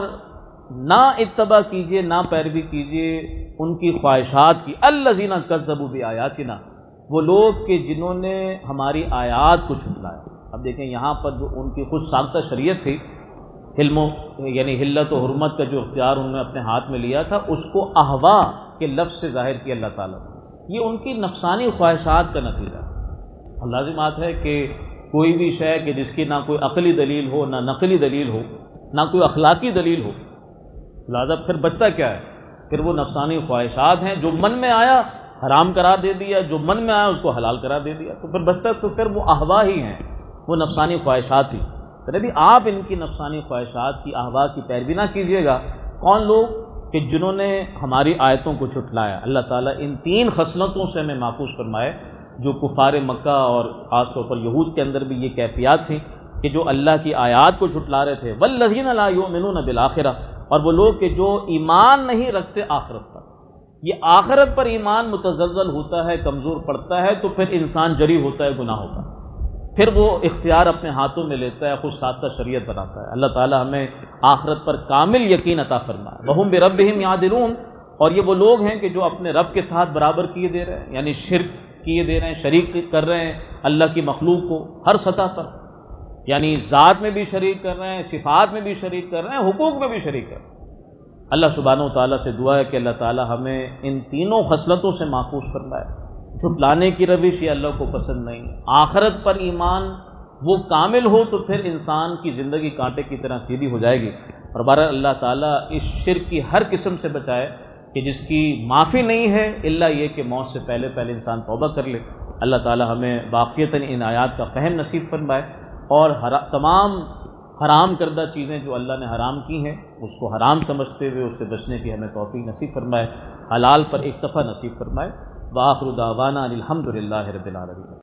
نہ اتباع کیجیے، نہ پیروی کیجیے ان کی خواہشات کی، الَّذِينَ كَذَّبُوا بِآيَاتِنَا، وہ لوگ کہ جنہوں نے ہماری آیات کو جھٹلایا۔ اب دیکھیں یہاں پر جو ان کی خود ساختہ شریعت تھی، حلم و یعنی حلت و حرمت کا جو اختیار انہوں نے اپنے ہاتھ میں لیا تھا، اس کو احوا کے لفظ سے ظاہر کیا اللہ تعالیٰ نے، یہ ان کی نفسانی خواہشات کا نتیجہ ہے۔ لازمات ہے کہ کوئی بھی شے کہ جس کی نہ کوئی عقلی دلیل ہو، نہ نقلی دلیل ہو، نہ کوئی اخلاقی دلیل ہو، لہذا پھر بچتا کیا ہے؟ پھر وہ نفسانی خواہشات ہیں، جو من میں آیا حرام قرار دے دیا، جو من میں آیا اس کو حلال قرار دے دیا، تو پھر بچتا تو پھر وہ احوا ہی ہیں، وہ نفسانی خواہشات ہی۔ تو نبی آپ ان کی نفسانی خواہشات کی، احوا کی پیروی نہ کیجیے گا۔ کون لوگ؟ کہ جنہوں نے ہماری آیتوں کو جھٹلایا۔ اللہ تعالیٰ ان تین خصلتوں سے ہمیں محفوظ فرمائے جو کفار مکہ اور خاص طور پر یہود کے اندر بھی یہ کیفیات تھیں کہ جو اللہ کی آیات کو جھٹلا رہے تھے۔ والذین لا یؤمنون بالآخرہ، اور وہ لوگ کہ جو ایمان نہیں رکھتے آخرت پر۔ یہ آخرت پر ایمان متزلزل ہوتا ہے، کمزور پڑتا ہے، تو پھر انسان جری ہوتا ہے گناہوں کا، پھر وہ اختیار اپنے ہاتھوں میں لیتا ہے، خود ساختہ شریعت بناتا ہے۔ اللہ تعالیٰ ہمیں آخرت پر کامل یقین عطا فرمائے۔ وہم بربہم یعدلون، اور یہ وہ لوگ ہیں کہ جو اپنے رب کے ساتھ برابر کیے دے رہے ہیں، یعنی شرک کیے دے رہے ہیں، شریک کر رہے ہیں اللہ کی مخلوق کو ہر سطح پر، یعنی ذات میں بھی شریک کر رہے ہیں، صفات میں بھی شریک کر رہے ہیں، حقوق میں بھی شریک کر رہے ہیں۔ اللہ سبحانہ و تعالیٰ سے دعا ہے کہ اللہ تعالیٰ ہمیں ان تینوں خصلتوں سے محفوظ فرمائے۔ جھٹلانے کی روش یہ اللہ کو پسند نہیں، آخرت پر ایمان وہ کامل ہو تو پھر انسان کی زندگی کانٹے کی طرح سیدھی ہو جائے گی، اور بہرحال اللہ تعالیٰ اس شرک کی ہر قسم سے بچائے کہ جس کی معافی نہیں ہے الا یہ کہ موت سے پہلے پہلے انسان توبہ کر لے۔ اللہ تعالیٰ ہمیں باقیتاً ان آیات کا فہم نصیب فرمائے، اور تمام حرام کردہ چیزیں جو اللہ نے حرام کی ہیں اس کو حرام سمجھتے ہوئے اس سے بچنے کی ہمیں توفیق نصیب فرمائے، حلال پر اکتفا نصیب فرمائے۔ وآخر دعوانا الحمد للہ رب العالمین۔